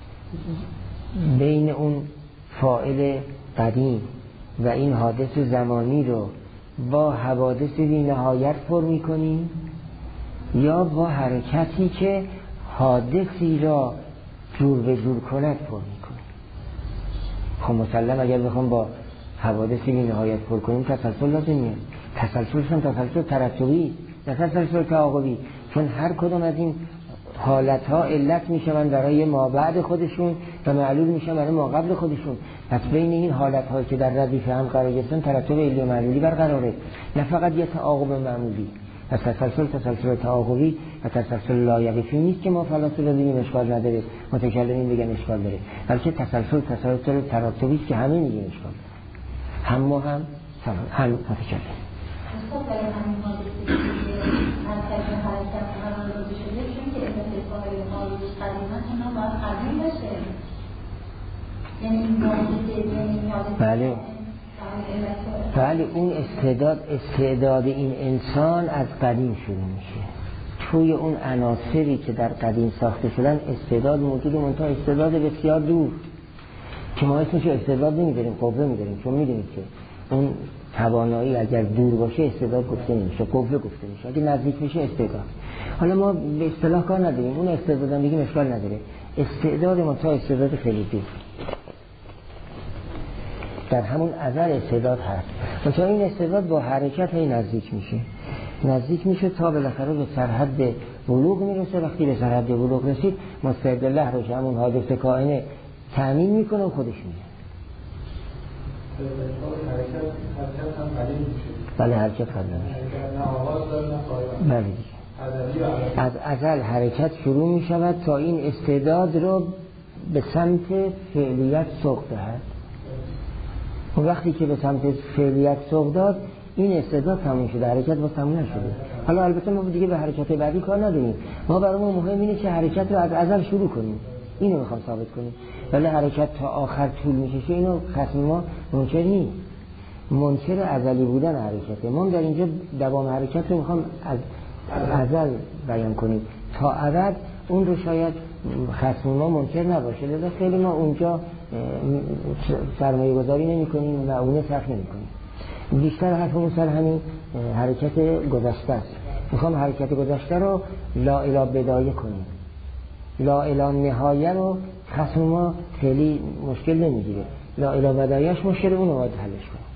بین اون فاعل قدیم و این حادث زمانی رو با حوادث بی نهایت پر می کنیم یا با حرکتی که حادثی را جور به جور کند پر می کنیم؟ خب مسلم اگر بخوام با حوادث بی نهایت پر کنیم تسلسل لازمیه. تسلسلش هم تسلسل ترتبی نه تسلسل تعاقبی، چون هر کدوم از این حالتها علت میشون برای ما بعد خودشون و معلول میشن برای ما قبل خودشون. پس بین این حالتهایی که در ردیف هم قرار گرفتن ترتب علی و معلولی برقراره، نه فقط یه تعاقب معمولی. پس تسلسل تعاقبی و تسلسل لایقی نیست که ما فلاسفه بگیم اشکال نداره، متکلمین بگن اشکال داره، بلکه تسلسل ترتبی است که همه میگن اشکال داره، هم ما هم متکلم. بله اون استعداد این انسان از قدیم شروع میشه. توی اون عناصری که در قدیم ساخته شدن استعداد موجود، منتها استعداد بسیار دور که ما اسمش استعداد نمیداریم، قوه میداریم، چون میدونید که اون توانایی اگر دور باشه استعداد گفته نمیشه، قوه گفته میشه. اگه نزدیک میشه استعداد. حالا ما به اصطلاح کار نداریم، اون استعداد هم بگیم اشکال نداره. استعداد منتها استعداد خیلی دور در همون ازل استعداد هست، منتها این استعداد با حرکت هی نزدیک میشه تا بالاخره به سرحد بلوغ میرسه. وقتی به سرحد بلوغ رسید مستعد الله رو که همون حادثه کائنه تأمین میکنه و خودش میاد. بله حرکت قبل بله از ازل حرکت شروع می شود تا این استعداد رو به سمت فعلیت سوق دهد. و وقتی که به سمت فعلیت سوق داد این استعداد تموم شده، حرکت با تموم نشده. حالا البته ما دیگه به حرکت بعدی کار نداریم، ما برای ما مهم اینه که حرکت رو از ازل شروع کنیم، اینو میخوام ثابت کنیم. ولی حرکت تا آخر طول میکشه اینو خصم ما منکر نیست، منکر ازلی بودن حرکته. ما در اینجا دوام حرکت رو میخوام از ازل بیان کنیم تا ابد. اون رو شاید خصم ما منکر نباشه، لذا خیلی ما اونجا سرمایه گذاری نمی کنیم و معونه صرف نمی کنیم. بیشتر حرفمون سر همین حرکت گذشته است. میخوام حرکت گذشته رو لا اله بدایه کنیم، لا اله نهایه رو خصم ما خیلی مشکل نمیگیره، لا اله بدایهش مشکل اون رو باید حلش کنیم.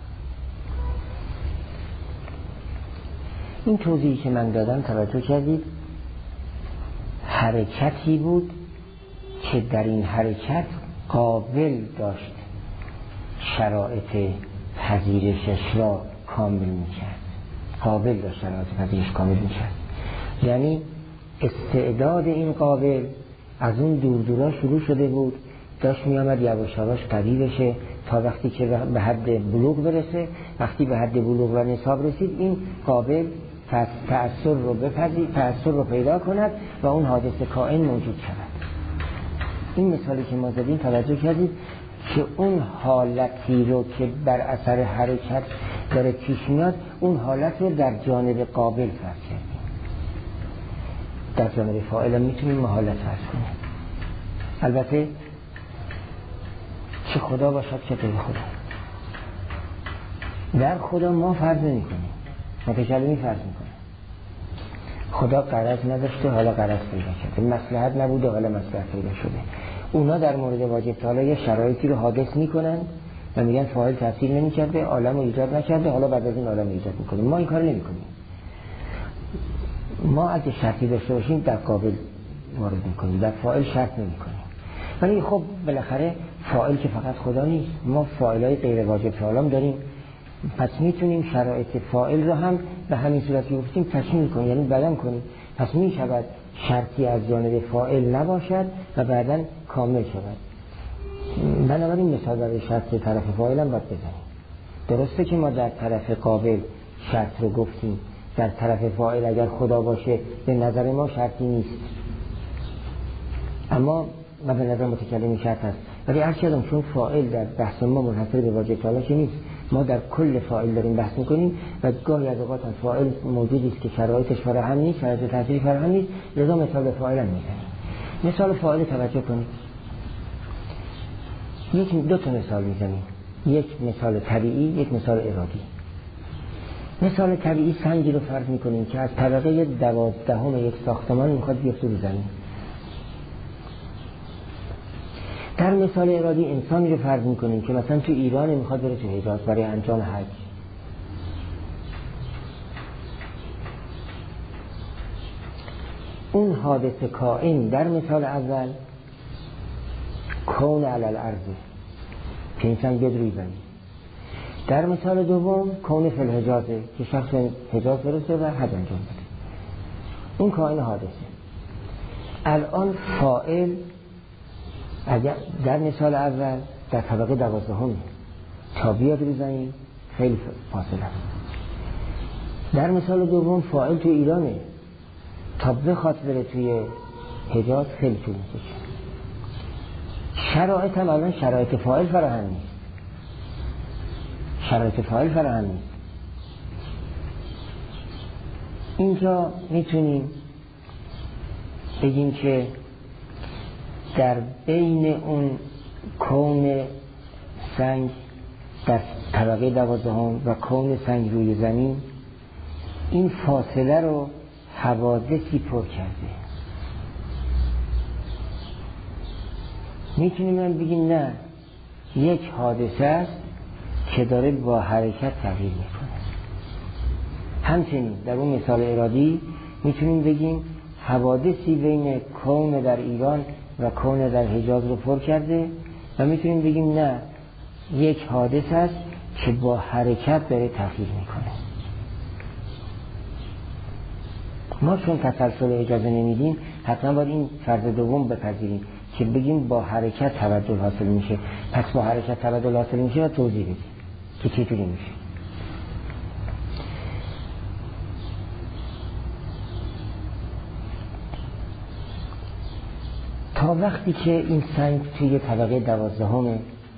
این توضیحی که من دادم توجه کردید حرکتی بود که در این حرکت قابل داشت شرایط پذیرشش را کامل میکرد، قابل داشت شرایط پذیرش کامل میکرد. یعنی استعداد این قابل از اون دور شروع شده بود، داشت میامد یواش یواش قوی بشه تا وقتی که به حد بلوغ برسه. وقتی به حد بلوغ و نصاب رسید این قابل تأثیر رو پیدا کند و اون حادثه کائن موجود شود. این مثالی که ما زدیم توجه کردید که اون حالتی رو که بر اثر حرکت داره پیش میاد، اون حالت رو در جانب قابل فرض کردیم. در جانب فاعل هم میتونیم محالت فرض کنیم، البته چه خدا باشد چه غیر خدا. در خدا ما فرض نمی کنیم، متکلمی فرض میکنه. خدا غرض نداشته حالا غرض پیدا شده، مصلحت نبوده حالا مصلحت پیدا شده. اونا در مورد واجب تعالی یه شرایطی رو حادث میکنن و میگن فاعل تفسیر نمیکرده، عالم رو ایجاد نکرده، حالا بعد از این عالم ایجاد میکنیم. ما این کار نمیکنیم. ما اگه شرطی داشته باشیم در قابل وارد میکنیم، در فاعل شرط نمیکنیم. ولی خب بالاخره فاعل که فقط خدا نیست، ما فاعلای غیر واجب تعالی داریم، پس میتونیم شرایط فاعل رو هم به همین صورت که گفتیم تکمیل کنیم، یعنی بیان کنیم. پس میشود شرطی از جانب فاعل نباشد و بعداً کامل شود. بنابراین مثال برای شرط طرف فاعل هم باید بزنیم. درسته که ما در طرف قابل شرط رو گفتیم، در طرف فاعل اگر خدا باشه به نظر ما شرطی نیست، اما به نظر متکلمی شرط هست. ولی هرچند چون فاعل در بحث ما منحصر به واجب تعالی که نیست، ما در کل فاعل داریم بحث میکنیم و گاهی از اوقات فاعل موجودی است که شرایطش فراهم نیست، شرایط تاثیری فراهم نیست، لذا مثال به فاعل هم میزنیم. مثال فاعل توجه کنید، دو تا مثال میزنیم، یک مثال طبیعی، یک مثال ارادی. مثال طبیعی سنگی رو فرض میکنیم که از طبقه 12 یک ساختمان میخواد بیفته رو زمین. در مثال ارادی انسانی رو فرض میکنیم که مثلا تو ایران میخواد بره تو حجاز برای انجام حج. اون حادثه کائن در مثال اول کون علی الارض که انسان بدروی بنی. در مثال دوم کون فی الحجازه که شخص حجاز برسه و حج انجام بده. اون کائن حادثه. الان فاعل در مثال اول در طبقه 12 تا بیاد رو زمین خیلی فاصله است. در مثال دوم فاعل تو ایرانه تا بخواد بره توی حجاز خیلی طول میکشه. شرایط هم الان شرایط فاعل فراهم نیست. شرایط فاعل فراهم نیست. اینجا میتونیم بگیم که در بین اون کون سنگ در طبقه 12 و کون سنگ روی زمین این فاصله رو حوادثی پر کرده. میتونیم هم بگیم نه، یک حادثه است که داره با حرکت تغییر میکنه. همچنین در اون مثال ارادی میتونیم بگیم حوادثی بین کون در ایران و کون در حجاز رو پر کرده و میتونیم بگیم نه، یک حادثه است که با حرکت داره تغییر میکنه. ما چون تسلسل اجازه نمیدیم حتما باید این فرض دوم بپذیریم که بگیم با حرکت تبدل حاصل میشه. پس با حرکت تبدل حاصل میشه و توضیح بدیم که چطوری میشه. تا وقتی که این سنگ توی طبقه 12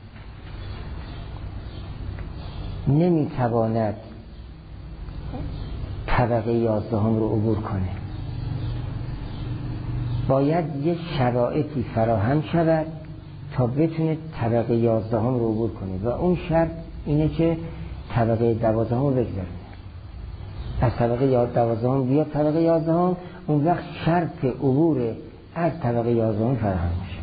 نمیتواند طبقه 11 رو عبور کنه، باید یک شرایطی فراهم شود تا بتونه طبقه 11 رو عبور کنه و اون شرط اینه که طبقه 12 رو بگذاره. از طبقه 12 بیاد طبقه 11، اون وقت شرط عبور از طبقه 11 فراهم میشه.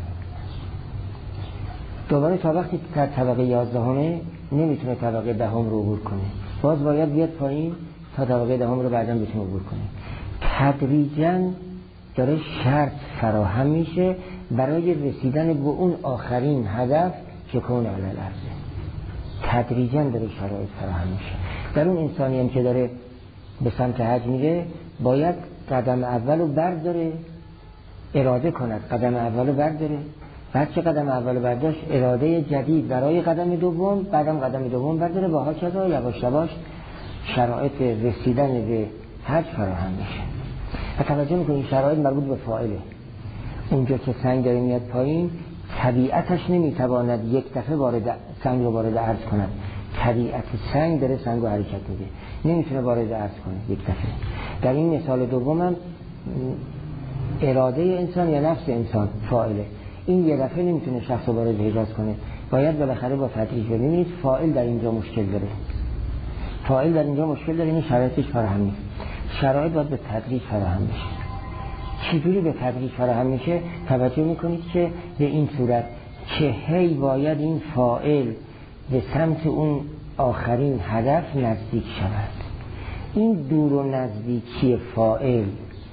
دوباره تا وقتی در طبقه 11 نمیتونه طبقه 10 رو عبور کنه، باز باید بیاد پایین تا طبقه 10 رو بعداً بتونه عبور کنه. تدریجاً داره شرط فراهم میشه برای رسیدن به اون آخرین هدف که کون علی الارض. تدریجاً داره شرایط فراهم میشه. در اون انسانی هم که داره به سمت حج میره باید قدم اولو برداره، اراده کند قدم اولو برداره. بعد که قدم اولو برداشت اراده جدید برای قدم دوم، بعدم قدم دوم برداره و هاکذا یواش یواش شرایط رسیدن به حج فراهم میشه. و توجه میکنید شرایط مربوط به فاعله. اونجا که سنگ داره میاد پایین طبیعتش نمیتواند یک دفعه سنگ رو وارد عرض کند. طبیعت سنگ داره سنگ رو حرکت میده، نمیتونه وارد عرض کنه یک دفعه. در این مثال دومم اراده انسان یا نفس انسان فاعله، این یه دفعه نمیتونه شخص رو وارد حجاز کنه، باید بالاخره با تدریج. ببینید فاعل در اینجا مشکل داره. فاعل در اینجا مشکل داره، این شرایطش فراهم نیست. شرایط باید به تدریج فراهم بشه. چجوری به تدریج فراهم میشه؟ توجه میکنید که به این صورت که هی باید این فاعل به سمت اون آخرین هدف نزدیک شود. این دور و نزدیکی فاعل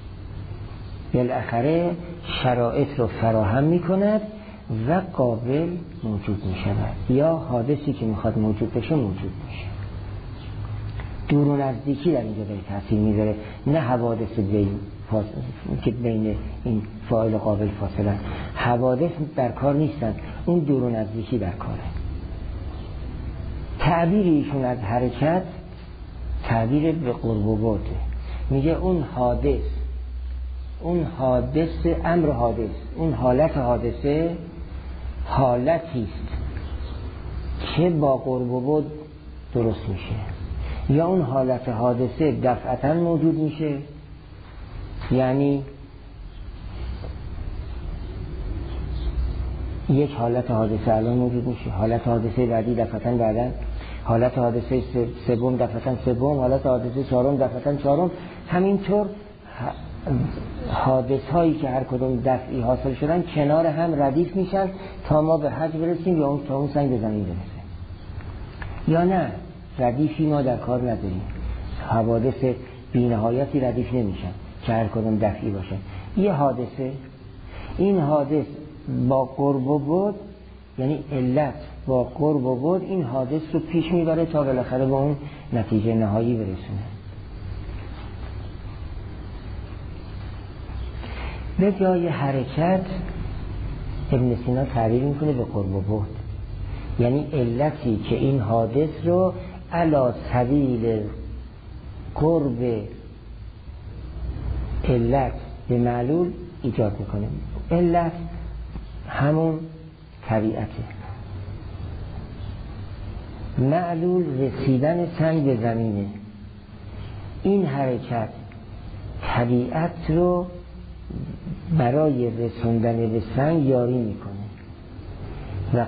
بالاخره شرایط رو فراهم میکند و قابل موجود میشود یا حادثی که میخواد موجود بشه موجود میشه. دور و نزدیکی در اینجا داره تاثیر میذاره، نه حوادث که بین این فاعل قابل فاصله. حوادث در کار نیستن، اون دور و نزدیکی در کاره. تعبیر ایشون از حرکت تعبیر به قرب و بعده. میگه اون حادث امر حادث، اون حالت حادثه حالتی است که با قرب و بعد درست میشه، یا اون حالت حادثه دفعتاً موجود میشه، یعنی یک حالت حادثه الان موجود میشه، حالت حادثه بعدی دفعتاً بعداً، حالت حادثه سوم دفعتاً سوم، حالت حادثه چهارم دفعتاً چهارم. همینطور حادث هایی که هر کدوم دفعی حاصل شدن کنار هم ردیف میشن تا ما به حج برسیم یا تا اون سنگ به زمین برسه، یا نه ردیفی ما در کار نداریم، حوادث بی‌نهایتی ردیف نمیشن که هر کدوم دفعی باشن. یه حادثه، این حادث با قرب و بعد، یعنی علت با قرب و بعد این حادث رو پیش میبره تا بالاخره به اون نتیجه نهایی برسونه. به جای حرکت ابن سینا تعبیر میکنه به قرب و بعد، یعنی علتی که این حادث رو علی سبیل قرب علت به معلول ایجاد میکنه. علت همون طبیعته، معلول رسیدن سنگ به زمینه. این حرکت طبیعت رو برای رسوندن به سنگ یاری میکنه و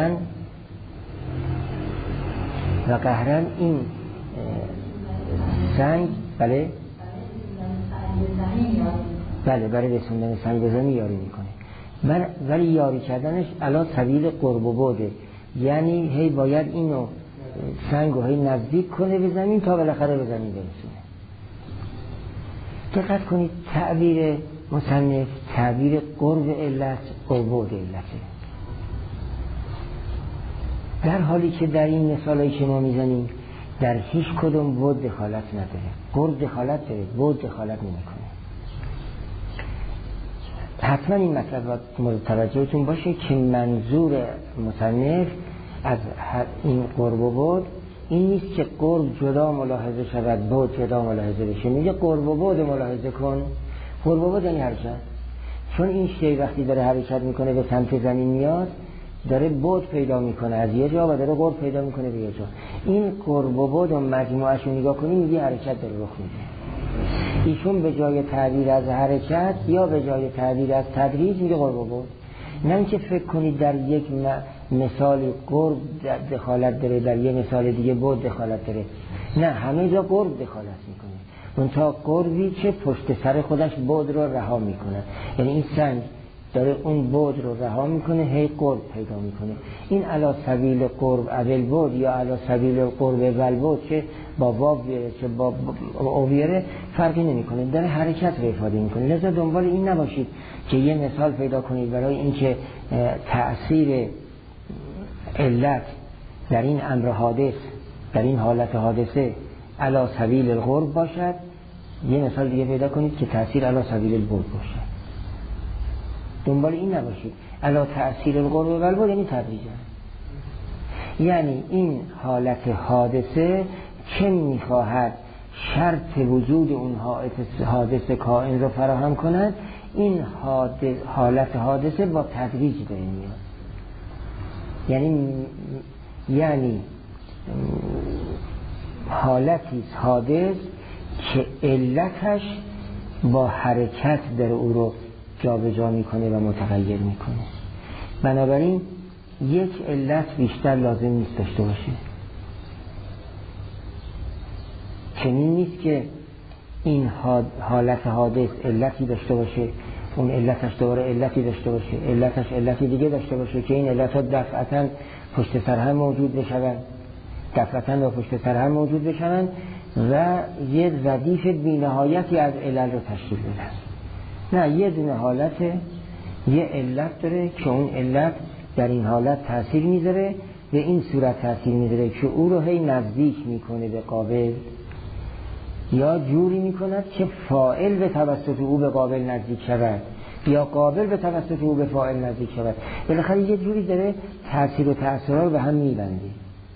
قهرن این سنگ بله برای رسوندن سنگ به زمین یاری میکنه، ولی یاری کردنش علی سبیل قرب و بعده، یعنی هی باید اینو سنگو هی نزدیک کنه به زمین تا بالاخره به زمین برسونه. دقت کنید تعبیر مصنف تعبیر قرب علت قرب و بعد علته، در حالی که در این مثالایی که ما میزنیم در هیچ کدوم بعد دخالت نداره. قرب دخالت داره، بعد دخالت نمیکنه. حتما این مطلب مورد توجهتون باشه که منظور مصنف از این قرب و بعد این نیست که قرب جدا ملاحظه شود بعد جدا ملاحظه بشه. میگه قرب و بعد ملاحظه کن. قرب و بعد یعنی حرکت، چون این شی وقتی داره حرکت میکنه به سمت زمین میاد داره بعد پیدا میکنه از یه جا و داره قرب پیدا میکنه به یه جا. این قرب و بعد و مجموعش رو نگاه کنی میگه حرکت داره رخ میده. ایشون به جای تعبیر از حرکت یا به جای تعبیر از تدریج میگه قرب و بعد. نه اینکه فکر کنید در یک مثال قرب دخالت داره در یه مثال دیگه بعد دخالت داره، نه همه جا قرب دخالت میکنه، اون تا قربی که پشت سر خودش بعد رو رها میکنه. یعنی این سنگ داره اون بعد رو رها میکنه هی قرب پیدا میکنه. این علی سبیل قرب اول بعد یا علی سبیل قرب اول بعد که با واو بیاره چه با او بیاره فرقی نمیکنه، داره حرکت رو افاده میکنه. لذا دنبال این نباشید که یه مثال پیدا کنید برای اینکه تأثیر علت در این امر حادث در این حالت حادثه علی سبیل القرب باشد، یه مثال دیگه پیدا کنید که تأثیر علی سبیل البعد باشد. دنبال این نباشید. علی تأثیر القرب و البعد یعنی تدریجا، یعنی این حالت حادثه چه میخواهد شرط وجود اون حادث کائن رو فراهم کند، این حالت حادثه با تدریج داره میاد. یعنی حالتی حادث که علتش با حرکت در او رو جابجا میکنه و متغیر میکنه. بنابراین یک علت بیشتر لازم نیست داشته باشه. چنین نیست که این حالت حادث علتی داشته باشه، اون علتش دوباره علتی داشته باشه، علتش علتی دیگه داشته باشه که این علتها دفعتاً پشت سر هم موجود بشوند، دفعتاً و پشت سر هم موجود بشوند و یه ردیف بی‌نهایتی از علل رو تشکیل بدن. نه، یه دونه حالت یه علت داره که اون علت در این حالت تأثیر میذاره، به این صورت تأثیر میذاره که او رو هی نزدیک میکنه به قابل، یا جوری میکند که فاعل به توسط او به قابل نزدیک شود یا قابل به توسط او به فاعل نزدیک شود. بالاخره یه جوری داره تأثیر و تأثیرها رو به هم میبنده.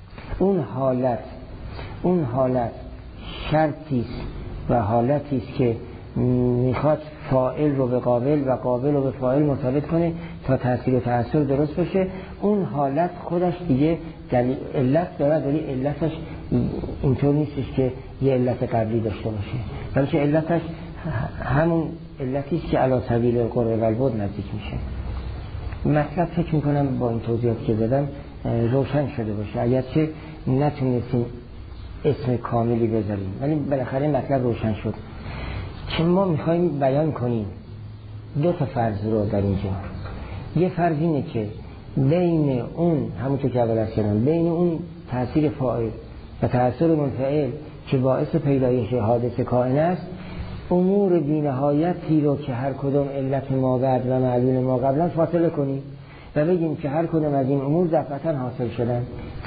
اون حالت شرطی است و حالتی است که میخواد فاعل رو به قابل و قابل رو به فاعل مرتبط کنه تا تأثیر و تأثیر درست بشه. اون حالت خودش دیگه علت داره، ولی علتش اینطور نیستش که یه علت قبلی داشته باشه، بلکه علتش همون علتی است که علی سبیل القرب و البعد نزدیک میشه. مطلب فکر میکنم با این توضیحاتی که دادم روشن شده باشه، اگرچه نتونستیم اسم کاملی بذاریم ولی بالاخره مطلب روشن شد. که ما میخوایم بیان کنیم دو تا فرض رو در اینجا. یه فرض اینه که بین اون همونطور که اول کردم، بین اون تأثیر فاعل و تأثیر منفعل که باعث پیدایش حادثه کائن است، امور بی‌نهایتی رو که هر کدوم علت ما بعد و معلول ما قبلا فاصله کنیم و بگیم که هر کدوم از این امور دفعتاً حاصل شدن.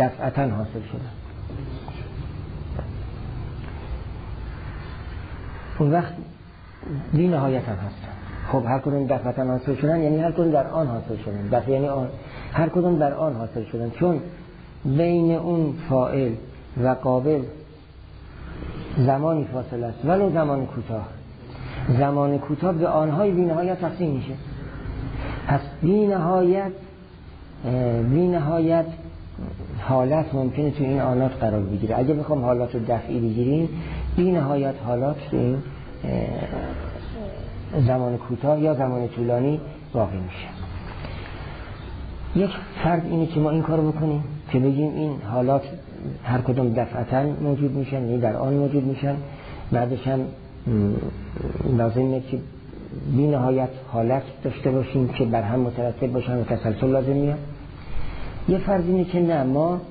اون وقت بی‌نهایت هم هستن. خب هر کدوم دفعتاً حاصل شدن یعنی هر کدوم در آن حاصل شدن. دفع یعنی آن، هر کدوم در آن حاصل شدن، چون بین اون فاعل و قابل زمانی فاصله است، ولو زمان کوتاه. زمان کوتاه به آنهای بی‌نهایت تقسیم میشه. پس بی‌نهایت حالت ممکنه تو این آنات قرار بگیره. اگه بخوام حالات دفعی بگیریم، بی‌نهایت حالات تو این زمان کوتاه یا زمان طولانی واقع میشه. یک فرض اینه که ما این کارو بکنیم که بگیم این حالات هر کدوم دفعتاً موجود میشن، یعنی در آن موجود میشن. بعدش هم لازمه که بی‌نهایت حالت داشته باشیم که بر هم مترتب باشن و تسلسل لازم میاد. یه فرض اینه که نه، ما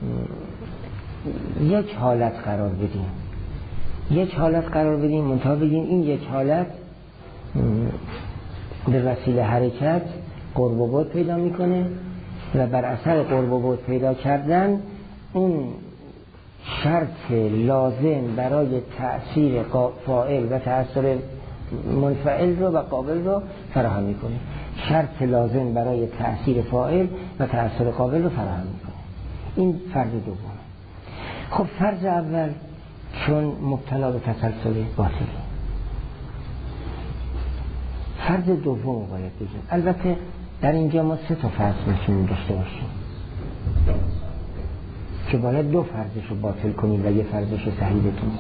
یک حالت قرار بدیم منتها بگیم این یک حالت به وسیله حرکت قرب و بعد پیدا میکنه و بر اثر قرب و بعد پیدا کردن اون شرط لازم برای تأثیر فاعل و تأثیر منفعل رو و قابل رو فراهم میکنه. شرط لازم برای تأثیر فاعل و تأثیر قابل رو فراهم میکنه. این فرض دوم. خب فرض اول چون مبتلا به تسلسل باطلی، فرض دوم رو باید بگیم. البته در اینجا ما 3 تا فرض میتونیم داشته باشیم که باید 2 فرضش رو باطل کنیم و یه فرضش رو صحیح بتونیم.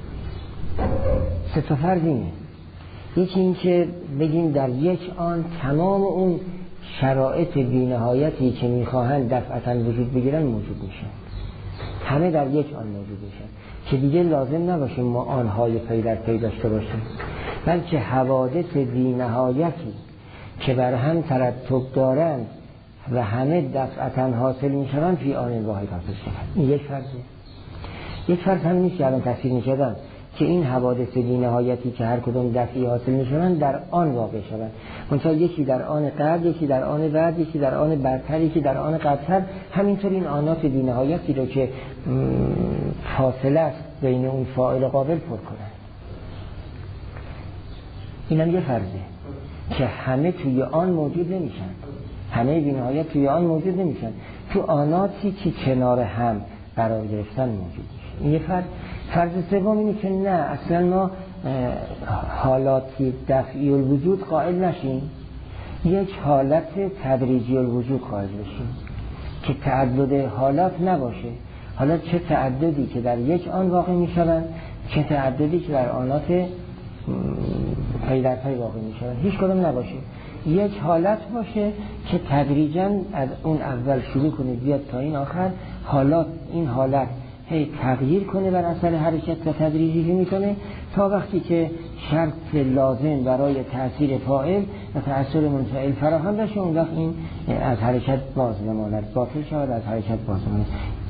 3 تا فرض اینه. یکی این که بگیم در یک آن تمام اون شرایط بی‌نهایتی که میخواهند دفعتاً وجود بگیرن موجود میشن. همه در یک آن موجود میشن که دیگه لازم نباشه ما آنهای پی در پی داشته باشیم، بلکه حوادث بی‌نهایتی که بر هم ترتب دارند و همه دفعتاً حاصل میشوند فی آن واحد حاصل شوند. این یک فرضه. یک فرض هم نیست که الان تصویر میشدن که این حوادث بی‌نهایتی که هر کدوم دفعی حاصل میشوند در آن واقع شوند. منتها یکی در آن قبل، یکی در آن بعد، یکی در آن برتر، یکی در آن قبلتر. همینطور این آنات بی‌نهایتی رو که فاصله است بین اون فاعل و قابل پر کنند. اینم یه فرضه که همه توی آن موجود نمیشن. همه بی‌نهایت توی آن موجود نمیشن. تو آناتی که کنار هم قرار گرفتن موجود میشه. این یه فرض. فرض سوم اینه که نه، اصلا ما حالاتی دفعی الوجود قائل نشیم، یک حالت تدریجی الوجود قائل بشیم که تعدد حالات نباشه. حالا چه تعددی که در یک آن واقع میشوند، چه تعددی که در آنات پی در پی واقع میشوند، هیچ کدوم نباشه. یک حالت باشه که تدریجاً از اون اول شروع کنه بیاد تا این آخر. حالات این حالت هی تغییر کنه بر اثر حرکت و تدریجی میکنه تا وقتی که شرط لازم برای تأثیر فاعل و تأثیر منفعل فراهم بشه، اون وقت این از حرکت باز نماند، باطل شود، از حرکت باز نماند.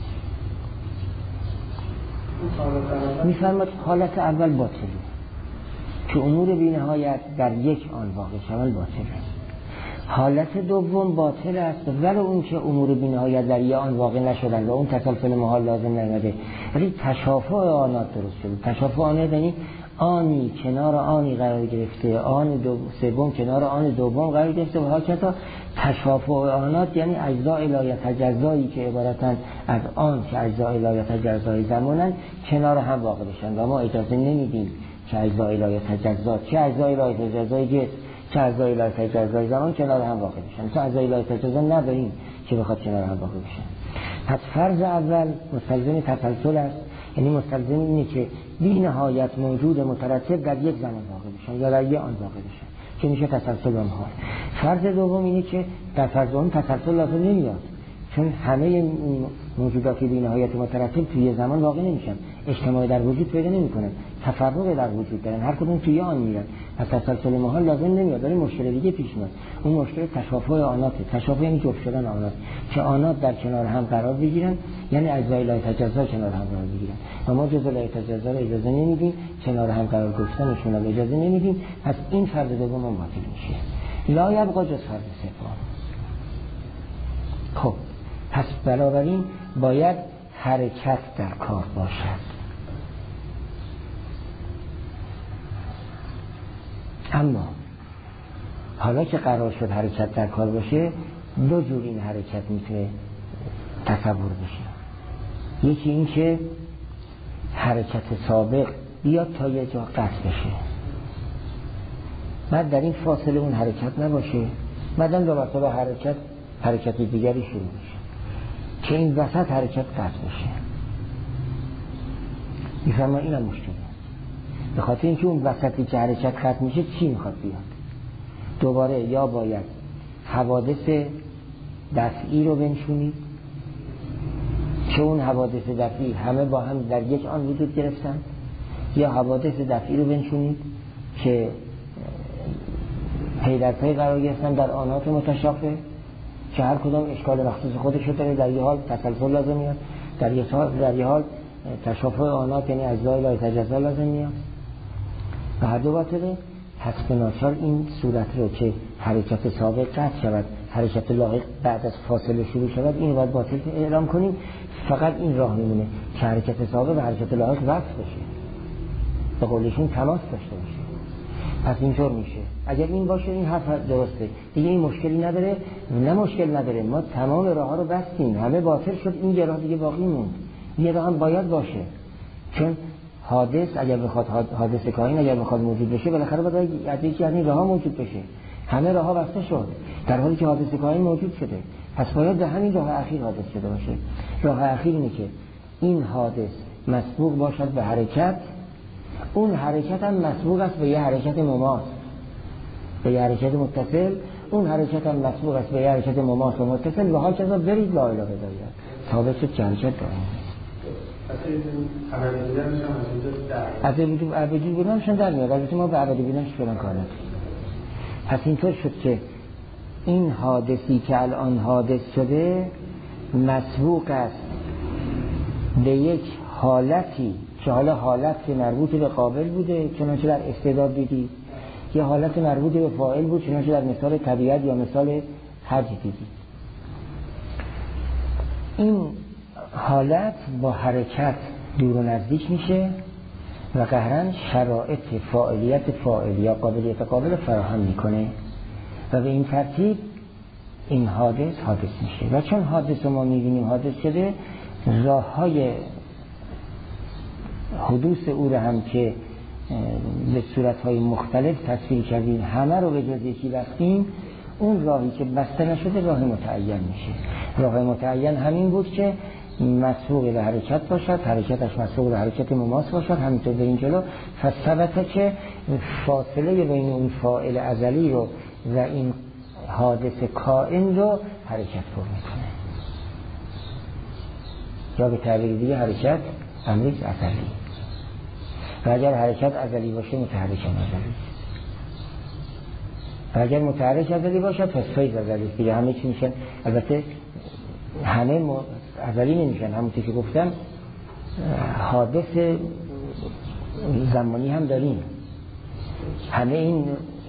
میفرماد حالت اول باطلی که امور بی‌نهایت در یک آن واقع شوند باطل است. حالت دوم باطل است ولی اون که امور بی‌نهایت در یک آن واقع نشدن و اون تسلسل محال لازم نمیده، ولی تشافع آنات درست شده. تشافع آنات یعنی آنی کنار آنی قرار گرفته، آن سوم کنار آن دوم قرار گرفته و هاکتا تشافع آنات یعنی اجزاء لا یتجزایی که عبارتن از آن که اجزاء لا یتجزای زمانن کنار هم واقع بشن و ما اجازه نمیدیم که اجزاء لا یتجزا، چه اجزاء لا یتجزای جسم، چه اجزاء لا یتجزای زمان کنار هم واقع بشن. تو اجزاء لا یتجزا نداریم که بخواد کنار هم واقع بشن. پس فرض اول مستلزم تسلسل است، یعنی مستلزم اینه که بی نهایت موجود مترتب در یک زمان واقع بشن یا در یک آن واقع بشن که میشه تسلسل و محال. فرض دوم اینه که در فرض دوم تسلسل لازم نمیاد، چون همه موجودات بی نهایت مترتب توی زمان واقع نمیشن، اجتماع در وجود پیدا نمیکنن تفرق در وجود دارن، هر کدوم توی آن میرن. پس تسلسل محال لازم نمیاد، ولی مشکل دیگه پیش میاد. اون مشکل تشافه آناته. تشافه یعنی جفت شدن آنات، که آنات در کنار هم قرار بگیرن، یعنی اجزای لا یتجزا کنار هم قرار بگیرن. و ما جزء لا یتجزا رو اجازه نمیدیم، کنار هم قرار گرفتنشون رو اجازه نمیدیم. پس این فرد دوم باطل میشه. لا یبقا جز فرد سوم. خب پس بنابراین باید حرکت در کار باشد. اما حالا که قرار شد حرکت در کار باشه، دو جور این حرکت میتونه تصور بشه. یکی این که حرکت سابق بیاد تا یه جا قطع بشه، بعد در این فاصله اون حرکت نباشه، بعدم دو مرتبه حرکت دیگری شروع بشه، که این وسط حرکت قطع بشه. میفرما اینم مشکله. به خاطر اینکه اون وسطی که حرکت ختم میشه چی میخواد بیاد؟ دوباره یا باید حوادث دفعی رو بنشونید که اون حوادث دفعی همه با هم در یک آن وجود گرفتن، یا حوادث دفعی رو بنشونید که پی در پی قرار گرفتن در آنات متشافه، که هر کدام اشکال مخصوص خودش داره. در یه حال تسلسل لازم میاد، در یه حال تشافه آنات یعنی اجزای لا یتجزا لازم میاد و هر دو باطله. پس به ناچار این صورت رو که حرکت سابق قطع شود، حرکت لاحق بعد از فاصله شروع شود، این رو باید باطل اعلام کنیم. فقط این راه میمونه که حرکت سابق و حرکت لاحق وصل بشه، به قولشون تماس داشته باشه. پس اینطور میشه. اگر این باشه این حرف درسته، دیگه این مشکلی نداره. نه مشکل نداره، ما تمام راه ها رو بستیم، همه باطل شد، این یه راه دیگه باقی موند. یه راه هم باید باشه، چون حادث اگر بخواد حادث کائن اگر بخواد موجود بشه، بالاخره باید یکی از این راه ها موجود بشه. همه راه ها بسته شد در حالی که حادث کائن موجود شده. پس باید به همین راه اخیر حادث شده باشه. راه اخیر اینه که این حادث مسبوق باشد به حرکت، اون حرکت هم مسبوق است به یه حرکت مماس، به یه حرکت متصل. اون حرکت هم مسبوق است به یه حرکت مماس و متصل. و حال چیزا برید لا اله الا الله ثابت شد که حرکت داریم. از ابدی بودنشون در میاد. البته ما به ابدی بودنش فلان کار نداریم. پس اینطور شد که این حادثی که الان حادث شده مسبوق است به یک حالتی که حالا حالت مربوط به قابل بوده، چنانچه در استعداد دیدی، یه حالت مربوط به فاعل بود، چنانچه در مثال طبیعت یا مثال حج دیدی. این حالت با حرکت دور و نزدیک میشه و قهرن شرایط فاعلیت فاعل یا قابلیت قابل فراهم میکنه و به این ترتیب این حادث میشه. و چون حادث ما میبینیم حادث شده، راه های حدوث او رو هم که به صورتهای مختلف تصویر کردیم، همه رو به جز یکی بستیم. اون راهی که بسته نشده راه متعین میشه. راه متعین همین بود که مسبوق به حرکت باشد، حرکتش مسبوق به حرکت مماس باشد. همینطور به این جلو فثبته که فاصله بین اون فاعل ازلی رو و این حادث کائن رو حرکت پر میکنه، یا به تعبیر دیگه حرکت امری ازلی. و اگر حرکت ازلی باشه متحرک ازلی، و اگر متحرک ازلی باشد پس فیض ازلی دیگه. همه چی میشن، البته همه ازلی نمیشن. همونطور که گفتم حادث زمانی هم داریم. همه این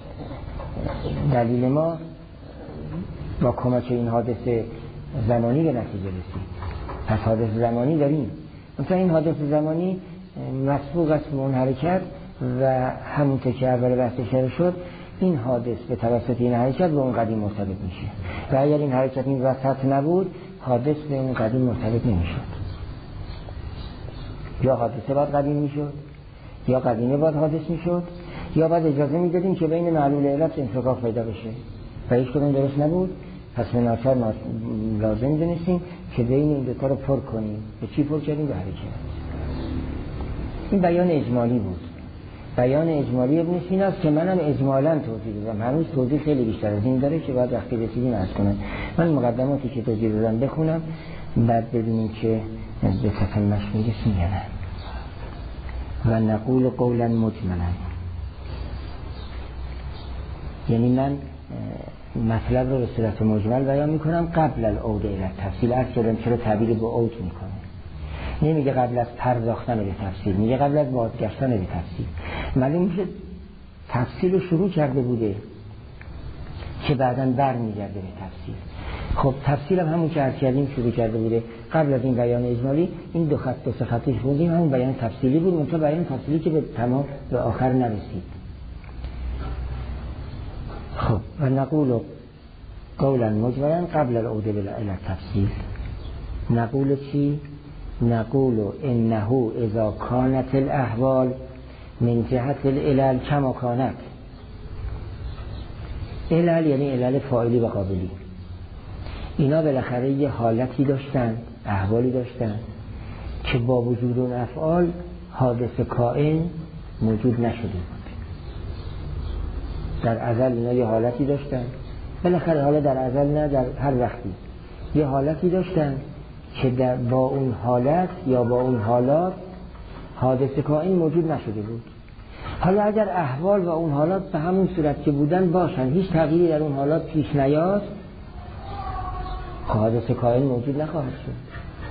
دلیل ما با کمک این حادث زمانی به نتیجه رسید. پس حادث زمانی داریم. مثلا این حادث زمانی مسبوق است به اون حرکت و همونطور که اول بحث اشاره شد، این حادث به توسط این حرکت به اون قدیم مرتبط میشه. و اگر این حرکت این وسط نبود، حادث به اون قدیم مرتبط نمیشد. یا حادثه باید قدیم میشد، یا قدیمه باید حادث میشد، یا باید اجازه میدادیم که بین معلول علت انفکاک پیدا بشه و هیچ کدوم درست نبود. پس به ناچار لازم دونستیم که بین این دوتا رو پر کنیم. به چی پر کردیم؟ به حرکت. این بیان اجمالی بود. بیان اجمالی ابن سینا است که منم اجمالاً توضیح دادم. هنوز توضیح خیلی بیشتر از این داره که باید وقتی رسیدیم عرض کنم. من مقدماتی که توضیح دادم بخونم، بعد ببینیم که به صفحه مشمول میگه. و نقول قولا مجملا، یعنی من مطلب رو به صورت مجمل بیان میکنم قبل العود الی التفصیل. عرض کردم چرا تعبیر به عود میکنه، نمیگه قبل از پرداختن به تفصیل، میگه قبل از بازگشتن به تفصیل. معلوم میشه تفصیل رو شروع کرده بوده که بعداً برمیگرده به تفصیل. خب تفصیل هم همون که عرض کردیم شروع کرده بوده. قبل از این بیان اجمالی این دو سه خطش خوندیم همون بیان تفصیلی بود، منتها بیان تفصیلی که به تمام به آخر نرسید. خب و نقول قولا مجملا قبل العود الی التفصیل. نقول چی؟ نقول انه اذا كانت الاحوال من جهت العلل کما کانت. علل یعنی علل فاعلی و قابلی. اینا بالاخره یه حالتی داشتن، احوالی داشتن که با وجود اون افعال حادث کائن موجود نشده بود. در ازل اینا یه حالتی داشتن، بالاخره حالا در ازل نه در هر وقتی یه حالتی داشتن که با اون حالت یا با اون حالات حادث کائن موجود نشده بود. حالا اگر احوال و اون حالات به همون صورت که بودن باشن، هیچ تغییری در اون حالات پیش نیاد، حادث کائن موجود نخواهد شد.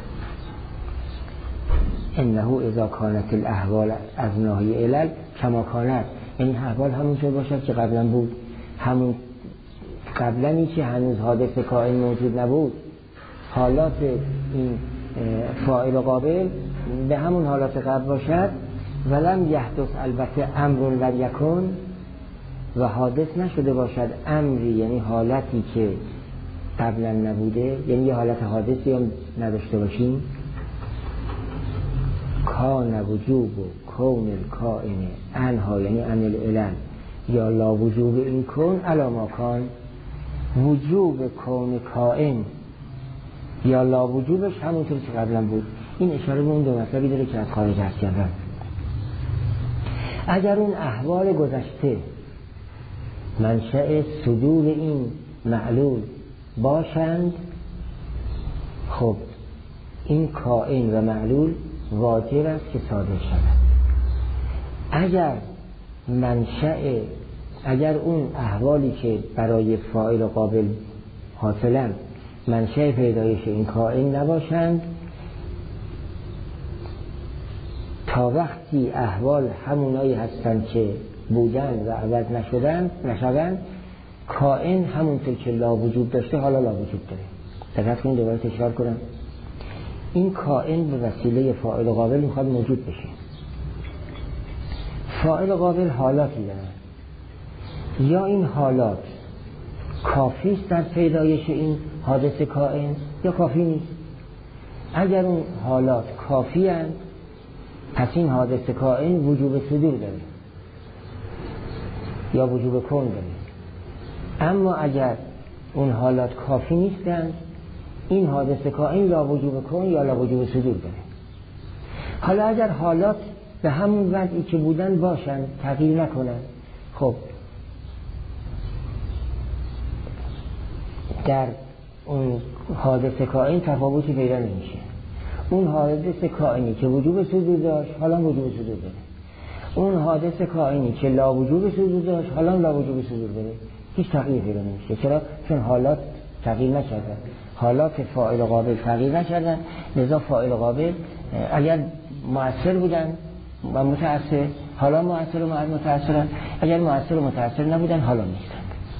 انه اذا كانت الاحوال از ناحیه علل کما کانت، یعنی احوال همونطور باشد که قبلا بود، همون قبلنی که هنوز حادث کائن موجود نبود، حالات این فاعل و قابل به همون حالات قبل باشد. ولم یحدث البته امر لم یکن، و حادث نشده باشد امری یعنی حالتی که قبلا نبوده، یعنی یه حالت حادثی هم نداشته باشیم. کان وجوب و کون الکائن انها یعنی عن العلل یا لا وجوب این کن علی ما کان. وجوب کون کائن یا لا وجوبش همونطور که قبلا بود. این اشاره به اون دو مطلبی داره که از خارج عرض کردم. اگر اون احوال گذشته منشأ صدور این معلول باشند، خب این کائن و معلول واجب است که صادر شود. اگر اون احوالی که برای فاعل و قابل حاصلن منشأ پیدایش این کائن نباشند، تا وقتی احوال همونایی هستند که بودن و عوض نشدن، کائن همونطور که لا وجود داشته حالا لا وجود داره. دقت کنید دوباره تکرار کنم، این کائن به وسیله فاعل و قابل میخواد موجود بشه. فاعل و قابل حالاتی دارن، یا این حالات کافی است در پیدایش این حادث کائن یا کافی نیست. اگر اون حالات کافی هستند، پس این حادث کائن وجوب صدور داره یا وجوب کون داره. اما اگر اون حالات کافی نیستند، این حادث کائن لا وجوب کون یا لا وجوب صدور داره. حالا اگر حالات به همون وضعی که بودن باشن، تغییر نکنن، خب در اون حادث کائن تفاوتی پیدا نمیشه. اون حادث کائنی که وجوب صدور داشت حالا وجوب صدور داره، اون حادث کائنی که لا وجوب صدور داشت حالا لا وجوب صدور داره. هیچ تغییر پیدا نمیشه. چرا؟ چون حالات تغییر نکردن، حالات فاعل و قابل تغییر نکردن. لذا فاعل و قابل اگر مؤثر بودن و متأثر، حالا مؤثر و متأثرن. اگر مؤثر و متأثر نبودن، حالا نیستن.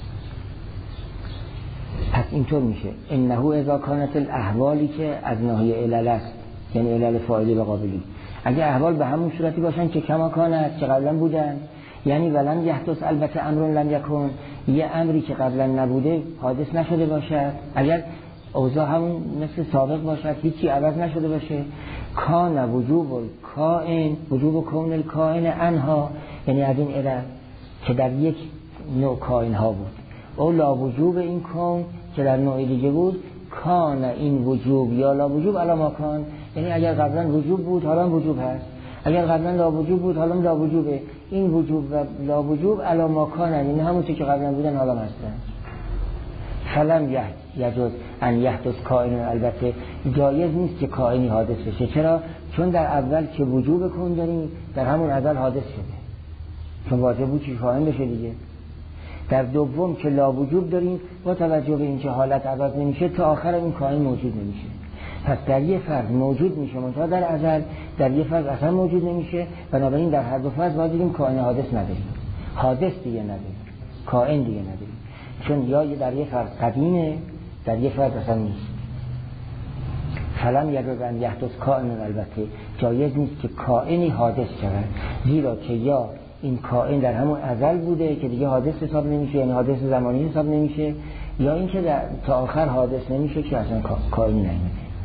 پس اینطور میشه انه اذا كانت الاحوالی که از ناحیه علل است، یعنی علل فاعلی و قابلی، اگر احوال به همون صورتی باشن که کما کانت که قبلا بودن، یعنی ولن یحدث البته امر لم یکن، یه امری که قبلا نبوده حادث نشده باشد، اگر اوضاع همون مثل سابق باشد، هیچی عوض نشده باشه، کان وجوب الکائن وجوب کون الکائن انها، یعنی از این علل که در یک نوع کائن ها بود، او لا وجوب این کون که در نوع دیگه بود، کان این وجوب یا لا وجوب علی ما کان، یعنی اگر قبلا وجوب بود حالا وجوب هست، اگر قبلا لا وجوب بود حالا لا وجوبه. این وجوب و لا وجوب علی ما کان، یعنی همون چیزی که قبلا بودن حالا هستن. فلم یجوز ان یحدث کائن، البته جایز نیست که کائنی حادث بشه. چرا؟ چون در اول که وجوب کن داریم در همون ازل حادث شده، چون واجب بود که کائن بشه دیگه. در دوم که لا وجوب داریم با توجه به اینکه حالت عوض نمیشه تا آخر این کائن موجود نمیشه. پس در یه فرض موجود میشه منتها در ازل، در یه فرض اصلا موجود نمیشه. بنابراین در هر دو فرض باید بگیم کائن حادث نداریم، حادث دیگه نداریم، کائن دیگه نداریم، چون یا در یه فرض قدیمه در یه فرض اصلا نیست. فلم یجوز یحدث کائن، البته جایز نیست که کائنی حادث شود، زیرا که یا این کائن در همون ازل بوده که دیگه حادث حساب نمیشه، یعنی حادث زمانی حساب نمیشه، یا اینکه تا آخر حادث نمیشه که اصلا کائنی نمیده.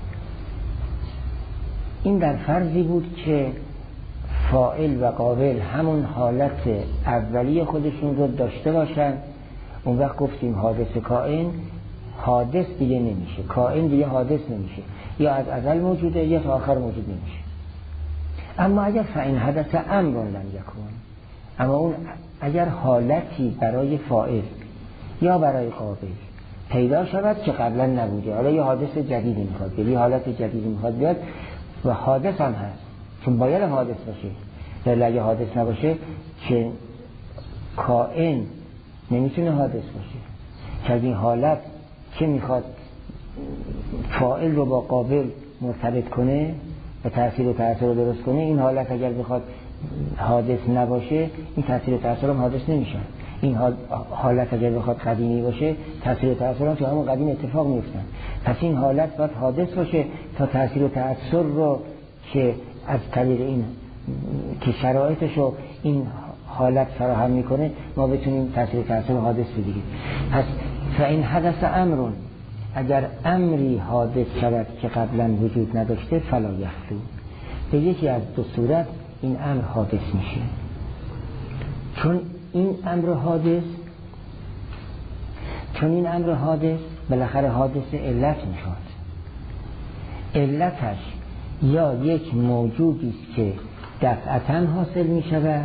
این در فرضی بود که فاعل و قابل همون حالت اولی خودشون رو داشته باشن. اون وقت گفتیم حادث کائن حادث دیگه نمیشه، کائن دیگه حادث نمیشه، یا از ازل موجوده یا تا آخر موجود نمیشه. اما اگر فإن حدث امر لم یکن، اما اون اگر حالتی برای فاعل یا برای قابل پیدا شود که قبلا نبوده، حالا یه حادث جدیدی میخواد بیاد، یه حالت جدیدی میخواد بیاد و حادث هم هست، چون باید حادث باشه، ولی اگه حادث نباشه که کائن نمیتونه حادث باشه. که این حالت که میخواد فاعل رو با قابل مرتبط کنه و تأثیر و تأثیر رو درست کنه، این حالت اگر بخواد حادث نباشه این تأثیر و تأثیر هم حادث نمیشه. این حالت اگر بخواد قدیمی باشه تأثیر و تأثیر هم تو همون قدیم اتفاق میفتن. پس این حالت باید حادث باشه تا تأثیر و تأثیر رو که از طریق این که شرایطش رو این حالت فراهم میکنه ما بتونیم تأثیر و تأثیر حادث بگیریم. پس فإن حدث امر، اگر امری حادث شود که قبلا وجود نداشته فلا یخلو، به یکی از دو صورت این امر حادث میشه. چون این امر حادث بالاخره حادث علت میشود. علتش یا یک موجودی است که دفعتاً حاصل میشود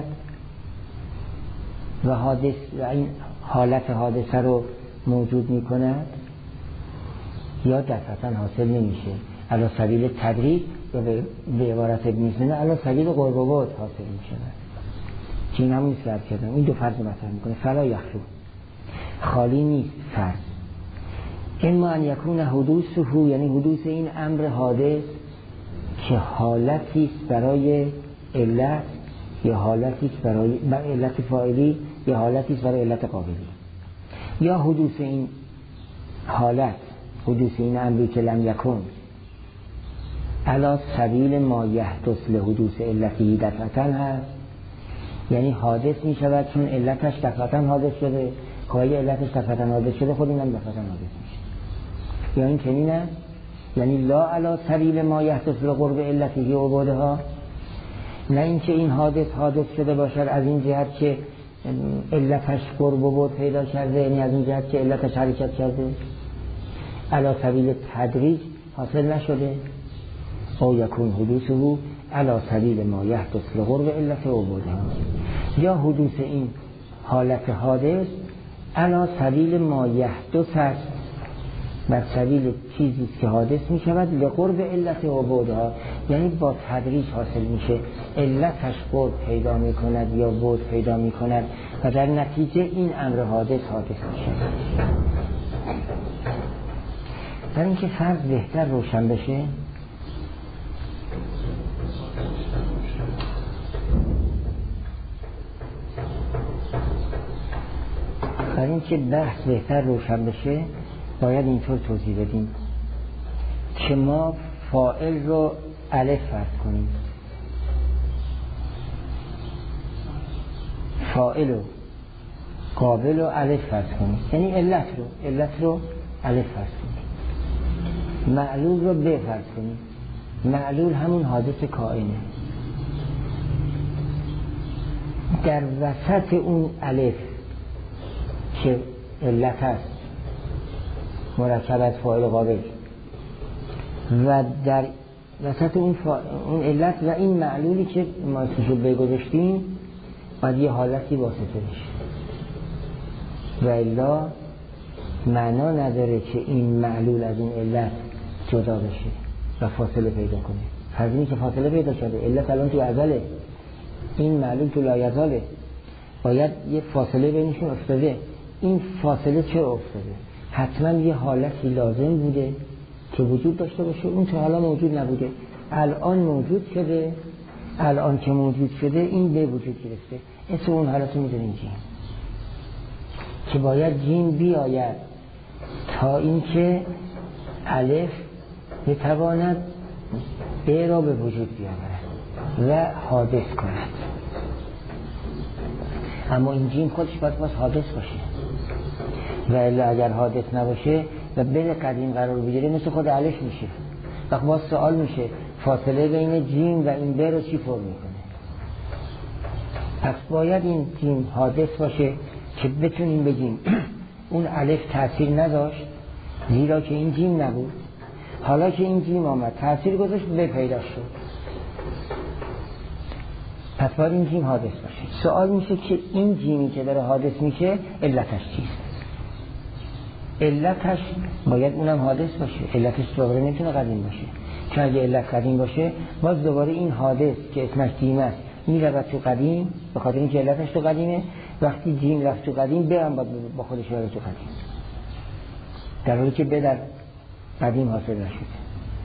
و حادث و این حالت حادثه رو موجود میکند، یا دفعتاً حاصل نمیشه، علی سبیل تدریج یا به عبارت ابن سینا علی سبیل قرب و بعد حاصل میشود. که این همون که کردم این دو فرض مطرح میکنه. فلا یخلو خالی نیست فرض. اما ان یکون حدوثه، یعنی حدوث این امر حادث که حالتی است برای علت یا حالتی است برای علت فاعلی یا حالتی است برای علت قابلی، یا حدوث این حالت، حدوث این امری که لم یکن علی سبیل ما یحدث لحدوث علتی دفعتاً هست، یعنی حادث می شود چون علتش دفعتاً حادث شده، خواهی علتش دفعتاً حادث شده خود اینم دفعتاً حادث میشه. یا این چنین است، یعنی لا علی سبیل ما یحدث لقرب علتی و عبودها، نه اینکه این حادث شده باشد از این جهت که علتش قرب و بعد پیدا کرده، یعنی از این جهت که علتش حرکت کرده، علی سبیل تدریج حاصل نشده. او یکون حدوثه علی سبیل ما یحدث لقرب علت و عبودها، یا حدوث این حالت حادث علی سبیل ما یحدث است، بر سبیل چیزی که حادث می شود لقرب علت و بعدها، یعنی با تدریج حاصل میشه، علتش قرب پیدا می کند یا بعد پیدا می کند و در نتیجه این امر حادث می شود. در اینکه فرض بهتر روشن بشه برای اینکه بحث بهتر روشن بشه باید اینطور توضیح بدیم که ما فاعل رو الف فرض کنیم، فاعل و قابل رو الف فرض کنیم، یعنی علت رو الف فرض کنیم، معلول رو ب فرض کنیم. معلول همون حادث کائنه، در وسط اون الف که علت هست مرکب از فاعل قابل و در وسط اون علت و این معلولی که ما اسمشو بگذاشتیم باید یه حالتی واسطه بشه و الا معنا نداره که این معلول از این علت جدا بشه و فاصله پیدا کنه. فرض اینه که فاصله پیدا شده، علت الان تو ازله، این معلول تو لایزاله، باید یه فاصله بینشون افتاده. این فاصله چرا افتاده؟ حتما یه حالتی لازم بوده که وجود داشته باشه، اون تا حالا موجود نبوده، الان موجود شده. الان که موجود شده این به وجود گرفته. اسم اون حالت رو میدونیم جیم، که باید جیم بیاید تا اینکه الف بتواند ب را به وجود بیاورد و حادث کند. اما این جیم خودش باید باز حادث باشه، و الا اگر حادث نباشه و بین قدیم قرار بگیره مثل خود الف میشه. وقت باز سوال میشه فاصله بین جیم و این ب رو چی فرم میکنه؟ پس باید این جیم حادث باشه که بتونیم بگیم اون الف تأثیر نداشت، زیرا که این جیم نبود. حالا که این جیم آمد تأثیر گذاشت، به پیدا شد، پس باید این جیم حادث باشه. سوال میشه که این جیمی که داره حادث میشه علتش چیست؟ علتش باید اونم حادث باشه. علتش دوباره نمیتونه قدیم باشه، چون اگه علت قدیم باشه باز دوباره این حادث که اسمش جیم است میرود تو قدیم، به خاطر اینکه علتش تو قدیمه. وقتی جیم رفت تو قدیم، برم با خودش بره تو قدیم، در حالی که به در قدیم حاصل نشده.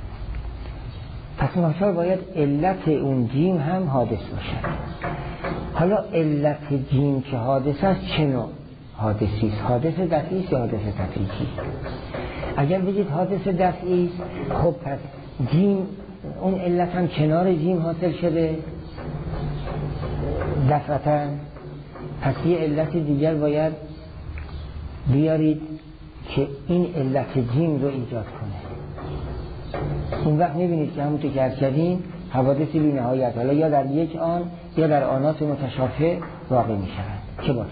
پس ناچار باید علت اون جیم هم حادث باشه. حالا علت جیم که حادث است چه نوع حادثی است؟ حادث دفعی است یا حادث تدریجی؟ اگر بگید حادث دفعی است، خب پس جیم، اون علت هم کنار جیم حاصل شده دفعتاً، پس یه علت دیگر باید بیارید که این علت جیم رو ایجاد کنه. اون وقت میبینید که همونطور که عرض کردیم حوادثی بی نهایت، حالا یا در یک آن یا در آنات متشابه واقع میشوند. چه باید؟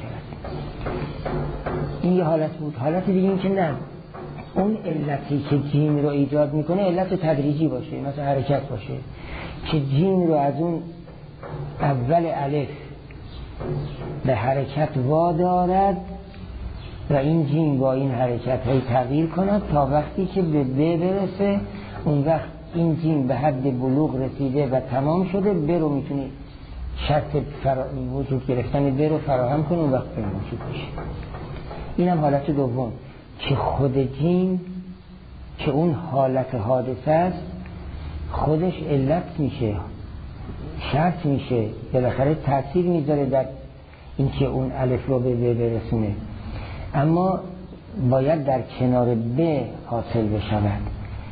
این یه حالت بود. حالت دیگه این که نه، اون علتی که جیم رو ایجاد میکنه علت تدریجی باشه، مثلا حرکت باشه، که جیم رو از اون اول الف به حرکت وادارد و این جیم با این حرکت های تغییر کند تا وقتی که به ب برسه. اون وقت این جیم به حد بلوغ رسیده و تمام شده، ب رو میتونی شرط وجود گرفتن ب رو فراهم کنه، اون وقت به وجود میشه. این هم حالت دوم، که خود جیم که اون حالت حادثه است خودش علت میشه، شرط میشه، بالاخره تأثیر میذاره در اینکه اون الف رو به ب برسونه. اما باید در کنار ب حاصل بشود.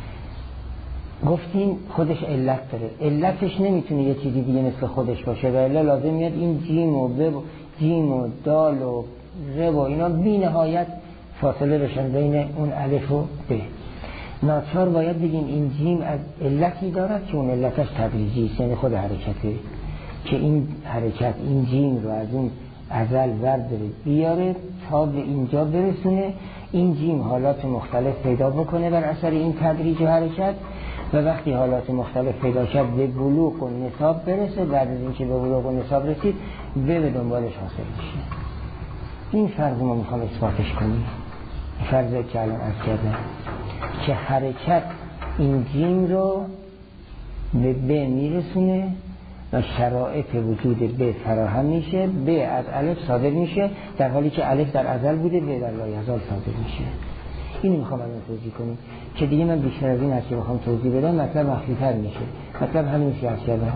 گفتیم خودش علت داره، علتش نمیتونه یه چیزی دیگه مثل خودش باشه، و الا لازم میاد این جیم و ب و جیم و دال و ر و اینا بی نهایت فاصله بشن بین اون الف و ب. ناچار باید بگیم این جیم از علتی دارد که اون علتش تدریجی است، یعنی خود حرکته، که این حرکت این جیم رو از اون ازل ورداره بیاره تا به اینجا برسونه. این جیم حالات مختلف پیدا بکنه بر اثر این تدریج و حرکت، و وقتی حالات مختلف پیدا شد به بلوغ و نصاب برسه. بعد از اینکه به بلوغ و نصاب رسید به دنبالش حاصل میشه. این فرض ما میخوام اثباتش کنیم، فرضی که الان عرض کردم، که حرکت این جیم رو به ب میرسونه و شرایط وجود ب فراهم میشه، ب از الف صادر میشه، در حالی که الف در ازل بوده، ب در لایزال صادر میشه. اینو میخوام الان توضیح کنیم که دیگه من بیشتر از این هست که بخوام توضیح بدم مطلب مخفی‌تر میشه. مطلب همین که عرض کردم.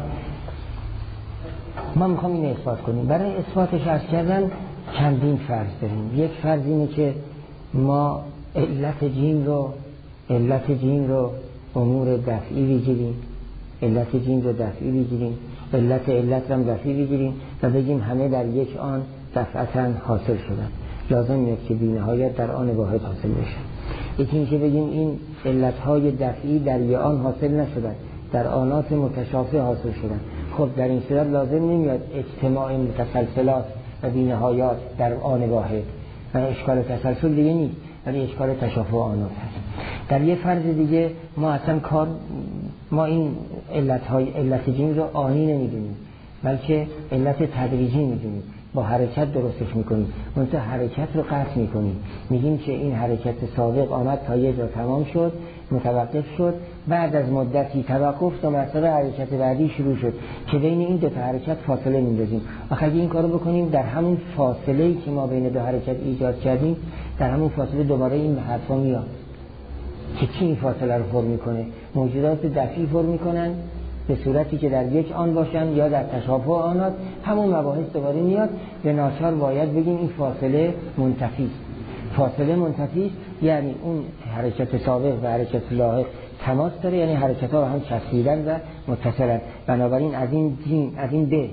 ما میخوام اینو اثبات کنیم. برای اثباتش عرض کردن چندین فرض داریم. یک فرض اینه که ما علت جیم رو امور دفعی بگیریم، علت جیم رو دفعی بگیریم، علت هم دفعی بگیریم و بگیم همه در یک آن دفعتاً حاصل شدن. لازم نیست که بی‌نهایت در آن واحد حاصل بشه. یکی اینکه بگیم این علتهای دفعی در یک آن حاصل نشدن، در آنات متشابه حاصل شدن. خب در این صورت لازم نمیاد اجتماع متسلسلات و بی‌نهایات در آن واحد، و اشکال تسلسل دیگه نیست، ولی اشکال تشابه آنات هست. در یه فرض دیگه ما این علت جیم رو آنی نمیدونیم، بلکه علت تدریجی میدونیم، با حرکت درستش میکنیم، منتها حرکت رو قطع میکنیم، میگیم که این حرکت سابق آمد تا یه جا تمام شد، متوقف شد، بعد از مدتی توقف تا مثلا حرکت بعدی شروع شد که بین این دو تا حرکت فاصله میندازیم. اگه این کارو بکنیم در همون فاصله‌ای که ما بین دو حرکت ایجاد کردیم، در همون فاصله دوباره این حرفا میاد که کی این فاصله رو پر میکنه؟ موجودات دفعی پر میکنن به صورتی که در یک آن باشن یا در تشابه آنات، همون مباحث دوباره میاد. به ناچار باید بگیم این فاصله منتفی است. فاصله منتفی است یعنی اون حرکت سابق و حرکت لاحق تماس داره، یعنی حرکت ها هم چسبیدن و متصلن. بنابراین از این ب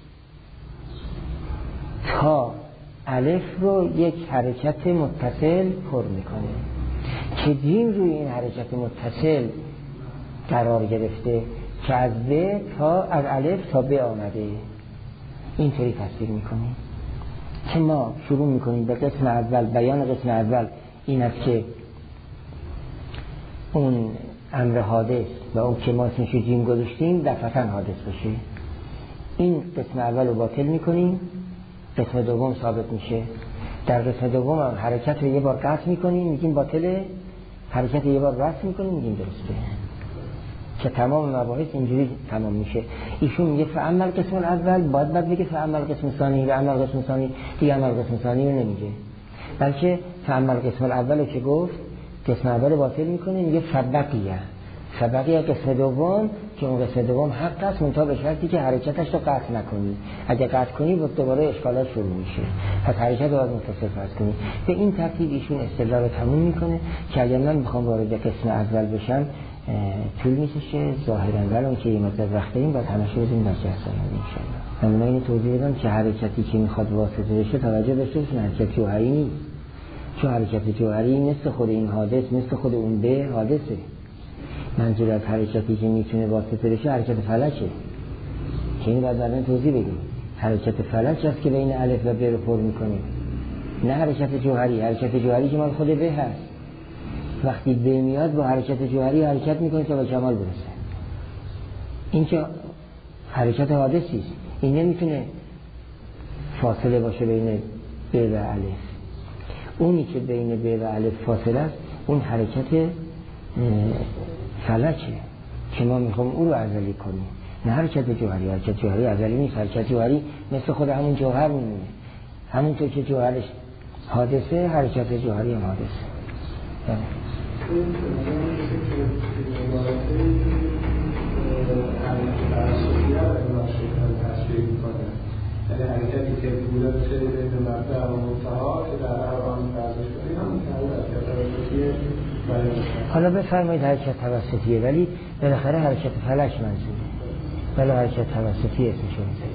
تا الف رو یک حرکت متصل پر میکنه که جیم روی این حرکت متصل قرار گرفته که از الف تا ب آمده. اینطوری تصویر میکنیم که ما شروع میکنیم به قسم اول. بیان قسم اول این است که اون امر حادث و اون که ما اسمشو جیم گذاشتیم دفعتاً حادث بشه. این قسم اول رو باطل میکنیم، قسم دوم ثابت میشه. در قسم دوم هم حرکت رو یه بار قطع میکنیم، میگیم باطله، حرکت رو یه بار رفع میکنیم، میگیم درسته، که تمام مباحث اینجوری تمام میشه. ایشون میگه فعمل قسم اول، بعد بگه فعمل قسم ثانی، و عمل قسم ثانی، دیگه عمل قسم ثانی رو نمیگه، بلکه فعمل قسم اول رو که گفت قسم اول باطل میکنه، میگه فبقیه قسم دوم که اون قسم دوم حق است، منتها به شرطی که حرکتش رو قطع نکنی. اگه قطع کنی دوباره اشکالات شروع میشه، پس حرکت رو باید متصل فرض کنی. به این ترتیب ایشون استدلال رو تموم میکنه که اگر من بخوام وارد قسم اول بشم طول میشه ظاهرا، ولی که یه مدت وقت داریم باید همش رو بدیم نجاست انشاءالله. من اینو توضیح بدم که حرکتی که میخواد واسطه بشه توجه داشته باشین، حرکت جوهری نیست. چون حرکت جوهری مثل خود این حادث، مثل خود اون به حادثه. منظور از حرکتی که میتونه واسطه بشه حرکت فلکه که اینو باید بعداً توضیح بدیم. حرکت فلک است که بین الف و ب رو پر میکنه، نه حرکت جوهری. حرکت جوهری که مال خود به هست، وقتی به میاد با حرکت جوهری حرکت میکنه تا به کمال برسه. این که حرکت حادثی است، این نمیتونه فاصله باشه بین ب و الف. اونی که بین ب و الف فاصله است اون حرکت فلکه که ما میخوام اون رو ازلی کنیم، نه حرکت جوهری. حرکت جوهری ازلی نیست. حرکت جوهری مثل خود همون جوهر میمونه، همونطور که جوهرش حادثه حرکت جوهری هم حادثه. یعنی حرکتی که بوده بشه به مبدأ و منتها که در هر آن ورزش کنیم همون که حرکت توسطیه. حالا بفرمایید حرکت توسطیه، ولی بالاخره حرکت فلک منظوره، ولی حرکت توسطی اسمشو میذاریم.